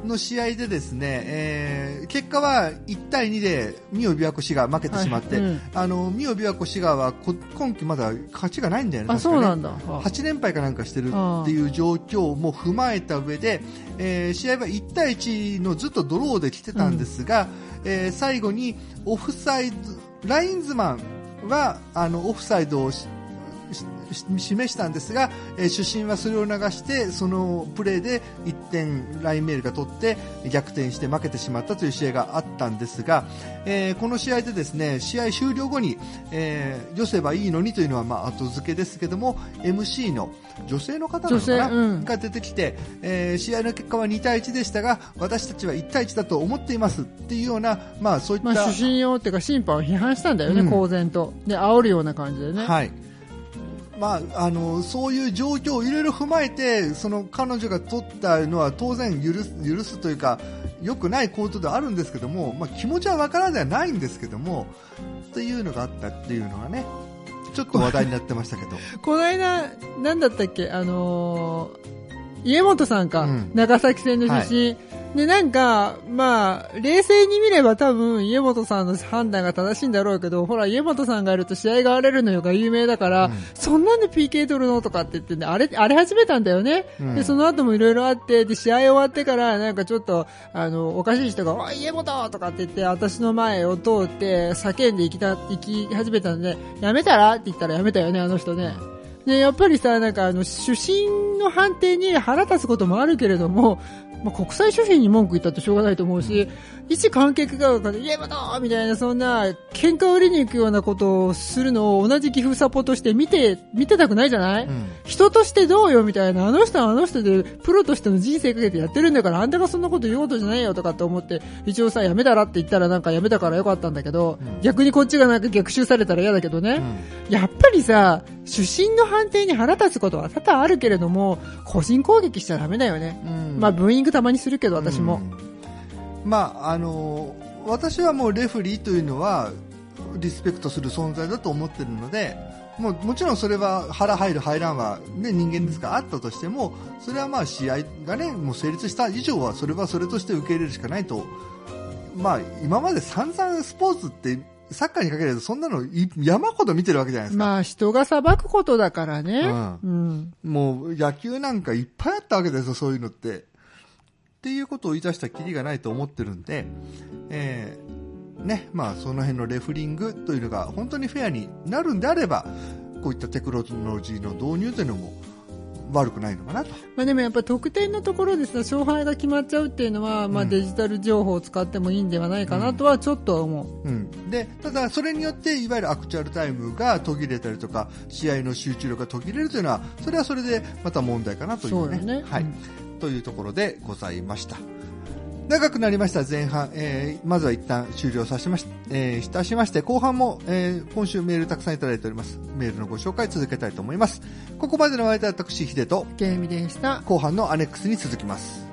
の試合でですね、えー、結果はいちたいにで三尾琵琶湖滋賀負けてしまって、はい、うん、あの三尾琵琶湖滋賀は今季まだ勝ちがないんだよね。 あ、そうなんだ。 はち連敗かなんかしてるっていう状況も踏まえた上で、えー、試合はいちたいいちのずっとドローで来てたんですが、うん、えー、最後にオフサイドラインズマンはあのオフサイドを示したんですが、えー、主審はそれを流してそのプレーでいってんラインメールが取って逆転して負けてしまったという試合があったんですが、えー、この試合でですね、試合終了後に、えー、寄せばいいのにというのはまあ後付けですけども、 エムシー の女性の方なのかな、うん、が出てきて、えー、試合の結果はにたいいちでしたが私たちはいちたいいちだと思っていますっていうような、まあ、そういった、 まあ、主審用っていうか審判を批判したんだよね、うん、公然とで煽るような感じでね。 はい、まあ、あのそういう状況をいろいろ踏まえてその彼女が取ったのは当然許す、許すというか良くない行動ではあるんですけども、まあ、気持ちはわからではないんですけどもというのがあったっていうのがねちょっと話題になってましたけどこの間何だったっけ、あのー、家元さんか、うん、長崎戦の出身、はい、でなんかまあ冷静に見れば多分家元さんの判断が正しいんだろうけど、ほら家元さんがいると試合が荒れるのよが有名だから、うん、そんなんで ピーケー 取るのとかって言って、ね、荒れ荒れ始めたんだよね、うん、でその後もいろいろあってで試合終わってからなんかちょっとあのおかしい人がおい家元とかって言って私の前を通って叫んで行きた行き始めたんでやめたらって言ったらやめたよねあの人ね。でやっぱりさなんかあの主審の判定に腹立つこともあるけれども、まあ、国際主審に文句言ったってしょうがないと思うし、一観客がイエマだみたいなそんな喧嘩売りに行くようなことをするのを同じ岐阜サポとして見て見てたくないじゃない、うん、人としてどうよみたいな、あの人はあの人でプロとしての人生かけてやってるんだからあんたがそんなこと言うことじゃないよとかって思って一応さやめたらって言ったらなんかやめたからよかったんだけど、うん、逆にこっちがなんか逆襲されたら嫌だけどね、うん、やっぱりさ主審の判定に腹立つことは多々あるけれども個人攻撃しちゃダメだよね、うん、まあブーイングたまにするけど私も、 うん、まああのー私はもうレフリーというのはリスペクトする存在だと思っているので、もうもちろんそれは腹入る入らんは、ね、人間ですからあったとしてもそれはまあ試合が、ね、もう成立した以上はそれはそれとして受け入れるしかないと、まあ、今まで散々スポーツってサッカーにかけるとそんなの山ほど見てるわけじゃないですか。 まあ人が裁くことだからね、うんうん、もう野球なんかいっぱいあったわけですよそういうのってっていうことを言い出したらキリがないと思ってるんで、えーねまあ、その辺のレフリングというのが本当にフェアになるんであればこういったテクノロジーの導入というのも悪くないのかなと。 まあ、でもやっぱり得点のところでさ勝敗が決まっちゃうっていうのは、まあ、デジタル情報を使ってもいいんではないかなとはちょっと思う、 うんうん、でただそれによっていわゆるアクチュアルタイムが途切れたりとか試合の集中力が途切れるというのはそれはそれでまた問題かなというね、 そうよね、 はい、うんというところでございました。長くなりました前半、えー、まずは一旦終了させまし、えー、いたしまして後半も、えー、今週メールたくさんいただいております。メールのご紹介続けたいと思います。ここまでの間は私ヒデとケイミでした。 後半のアネックスに続きます。